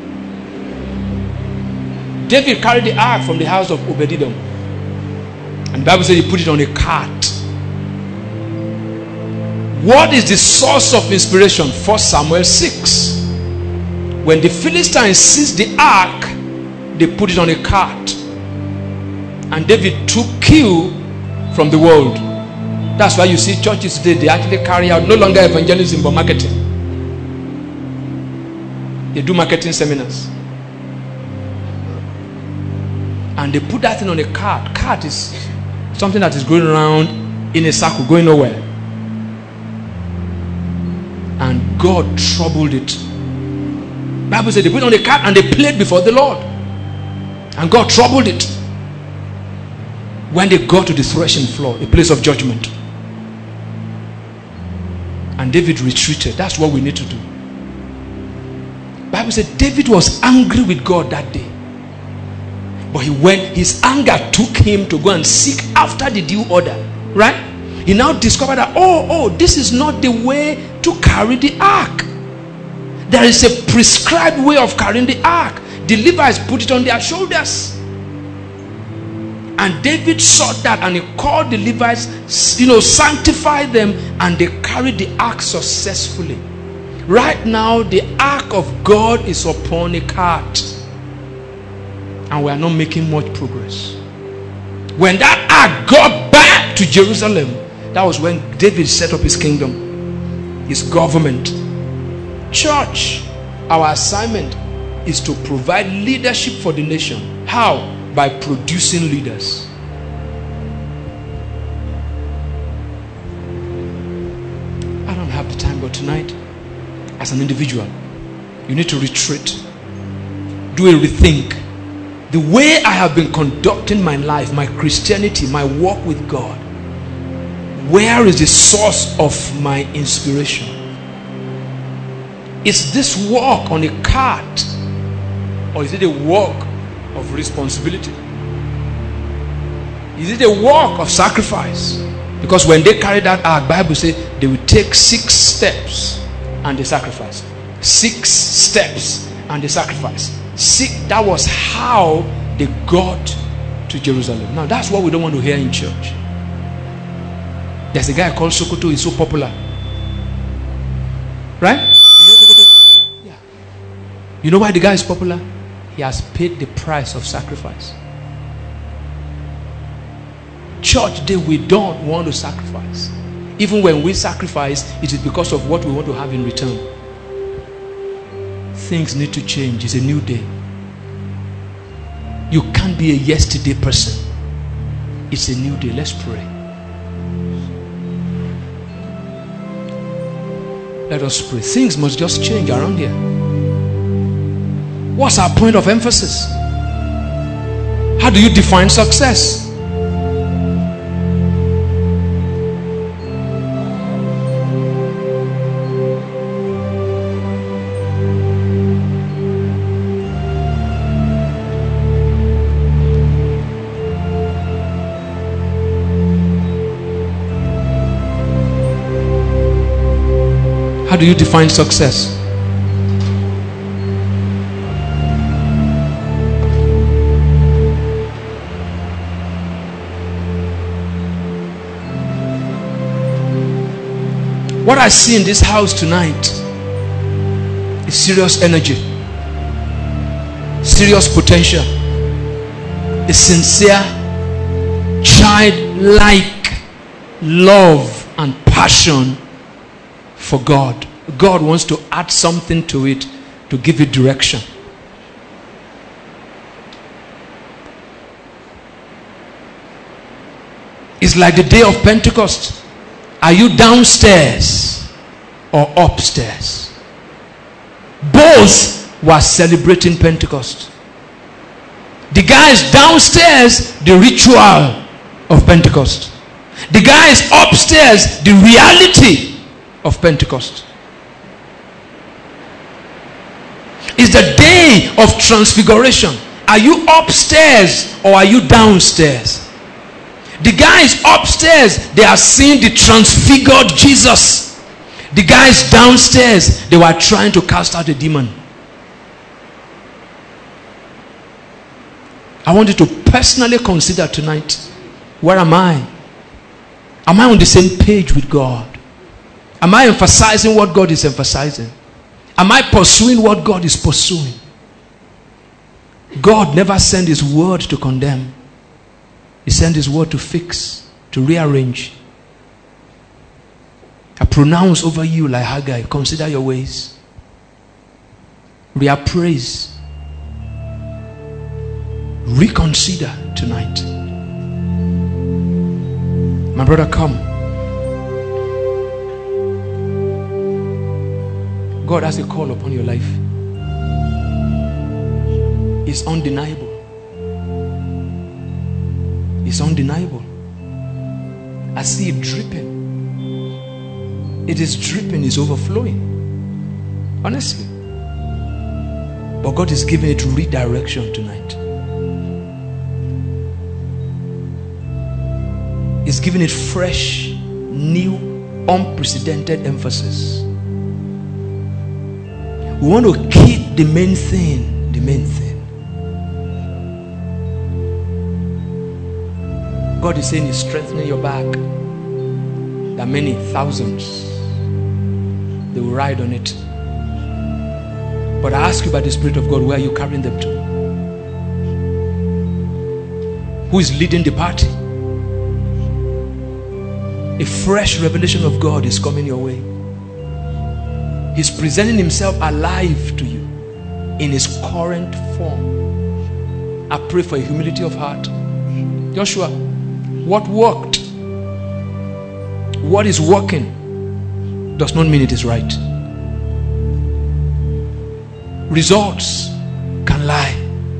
David carried the ark from the house of Obed-Edom. And the Bible says he put it on a cart. What is the source of inspiration? First Samuel six. When the Philistines seized the ark, they put it on a cart. And David took cue from the world. That's why you see churches today, they actually carry out no longer evangelism but marketing. They do marketing seminars. And they put that thing on a cart. Cart is something that is going around in a circle, going nowhere. And God troubled it. The Bible said they put it on a cart and they played before the Lord. And God troubled it. When they got to the threshing floor, a place of judgment. And David retreated. That's what we need to do. The Bible said David was angry with God that day. But he went, his anger took him to go and seek after the due order. Right? He now discovered that, oh, oh, this is not the way to carry the ark. There is a prescribed way of carrying the ark. The Levites put it on their shoulders. And David saw that and he called the Levites, you know, sanctified them, and they carried the ark successfully. Right now, the ark of God is upon a cart. And we are not making much progress. When that ark got back to Jerusalem, that was when David set up his kingdom, his government. Church, our assignment is to provide leadership for the nation. How? By producing leaders. I don't have the time, but tonight, as an individual, you need to retreat. Do a rethink. The way I have been conducting my life, my Christianity, my walk with God, where is the source of my inspiration? Is this walk on a cart, or is it a walk of responsibility? Is it a walk of sacrifice? Because when they carry that ark, Bible says they will take six steps and they sacrifice. Six steps and they sacrifice. Six, that was how they got to Jerusalem. Now that's what we don't want to hear in church. There's a guy called Sokoto, he's so popular. Right? You know Sokoto? Yeah. You know why the guy is popular? He has paid the price of sacrifice. Church today, we don't want to sacrifice. Even when we sacrifice, it is because of what we want to have in return. Things need to change. It's a new day. You can't be a yesterday person. It's a new day. Let's pray. Let us pray. Things must just change around here. What's our point of emphasis? How do you define success? How do you define success? What I see in this house tonight is serious energy, serious potential, a sincere, childlike love and passion for God. God wants to add something to it to give it direction. It's like the day of Pentecost. Are you downstairs or upstairs? Both were celebrating Pentecost. The guys downstairs, the ritual of Pentecost. The guys upstairs, the reality of Pentecost. It's the day of transfiguration. Are you upstairs or are you downstairs? The guys upstairs, they are seeing the transfigured Jesus. The guys downstairs, they were trying to cast out a demon. I want you to personally consider tonight, where am I? Am I on the same page with God? Am I emphasizing what God is emphasizing? Am I pursuing what God is pursuing? God never sent his word to condemn. He sent his word to fix, to rearrange. I pronounce over you like Haggai, consider your ways. Reappraise. Reconsider tonight. My brother, come. God has a call upon your life. It's undeniable. It's undeniable. I see it dripping. It is dripping, it's overflowing. Honestly. But God is giving it redirection tonight. He's giving it fresh, new, unprecedented emphasis. We want to keep the main thing, the main thing. God is saying he's strengthening your back. There are many thousands. They will ride on it. But I ask you by the Spirit of God, where are you carrying them to? Who is leading the party? A fresh revelation of God is coming your way. He's presenting himself alive to you in his current form. I pray for a humility of heart. Joshua, what worked, what is working, does not mean it is right. Results can lie.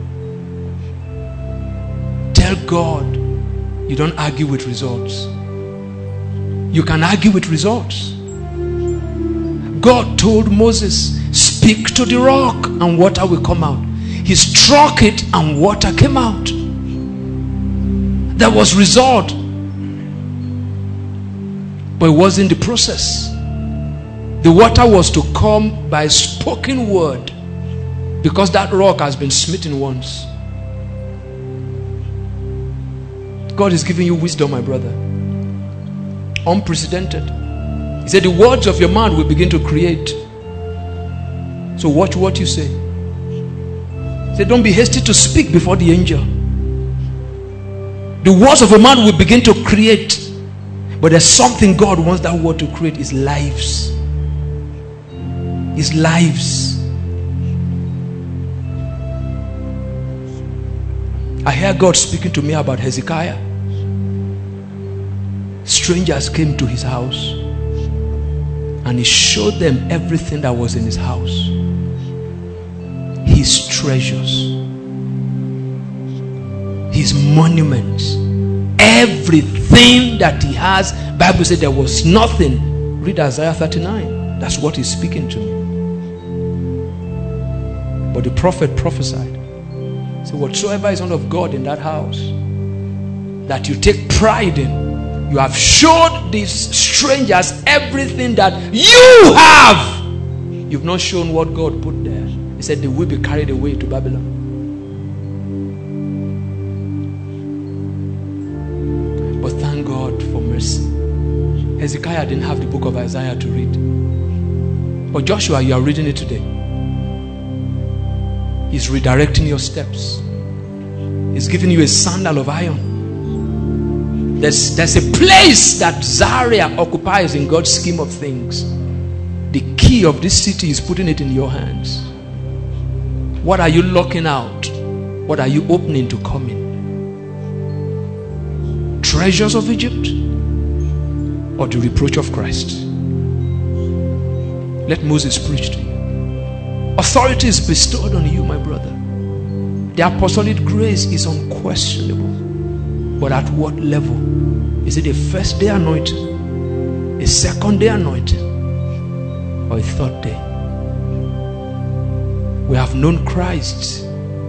Tell God you don't argue with results. You can argue with results. God told Moses, speak to the rock and water will come out. He struck it and water came out. There was result, but it wasn't the process. The water was to come by spoken word, because that rock has been smitten once. God is giving you wisdom, my brother. Unprecedented. He said the words of your mouth will begin to create. So watch what you say. He said don't be hasty to speak before the angel. The words of a man will begin to create. But there's something God wants that word to create, is lives. Is lives. I hear God speaking to me about Hezekiah. Strangers came to his house and he showed them everything that was in his house. His treasures, his monuments, everything that he has. Bible said there was nothing. Read Isaiah thirty-nine. That's what he's speaking to me. But the prophet prophesied. He said, whatsoever is not of God in that house, that you take pride in, you have showed these strangers everything that you have. You've not shown what God put there. He said they will be carried away to Babylon. But thank God for mercy. Hezekiah didn't have the book of Isaiah to read. But Joshua, you are reading it today. He's redirecting your steps. He's giving you a sandal of iron. There's, there's a place that Zaria occupies in God's scheme of things. The key of this city is putting it in your hands. What are you locking out? What are you opening to come in? Treasures of Egypt or the reproach of Christ? Let Moses preach to you. Authority is bestowed on you, my brother. The apostolic grace is unquestionable. But at what level? Is it a first day anointing, a second day anointing, or a third day? We have known Christ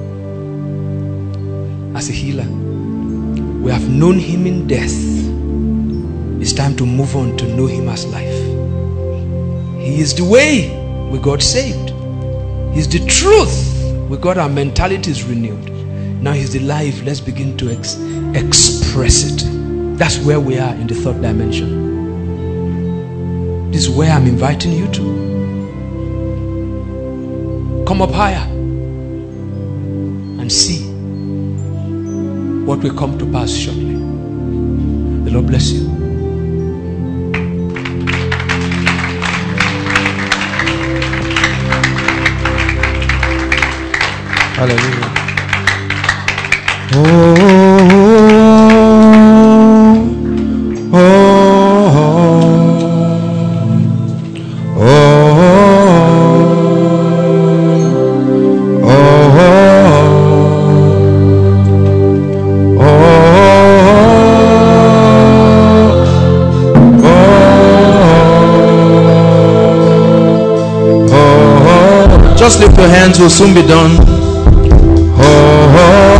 as a healer. We have known him in death. It's time to move on to know him as life. He is the way we got saved. He's the truth. We got our mentalities renewed. Now He's the life. Let's begin to ex- express it. That's where we are in the third dimension. This is where I'm inviting you to. Come up higher and see what will come to pass shortly. The Lord bless you. Hallelujah. Oh, oh, oh, oh, oh, oh. Just lift your hands, we'll soon be done. Oh,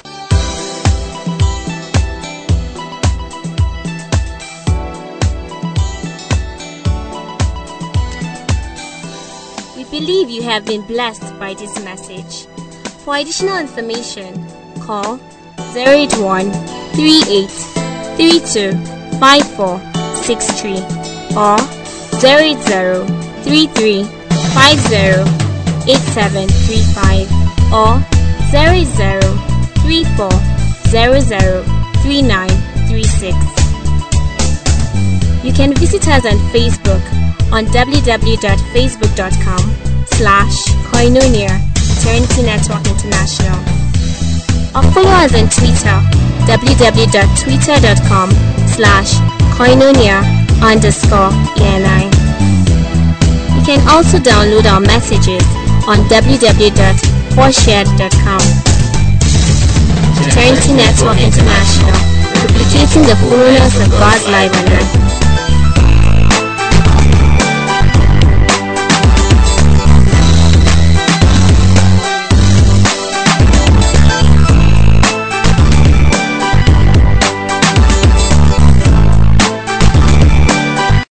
We believe you have been blessed by this message. For additional information, call zero eight one, three eight three two, five four six three or zero eight zero, three three five zero, eight seven three five or zero eight zero, three four zero zero, three nine three six. You can visit us on Facebook on w w w dot facebook dot com slash Koinonia Eternity Network International, or follow us on Twitter w w w dot twitter dot com slash Koinonia underscore E N I. You can also download our messages on w w w dot foreshared dot com. Eternity Network International, duplicating the fullness of God's life on earth.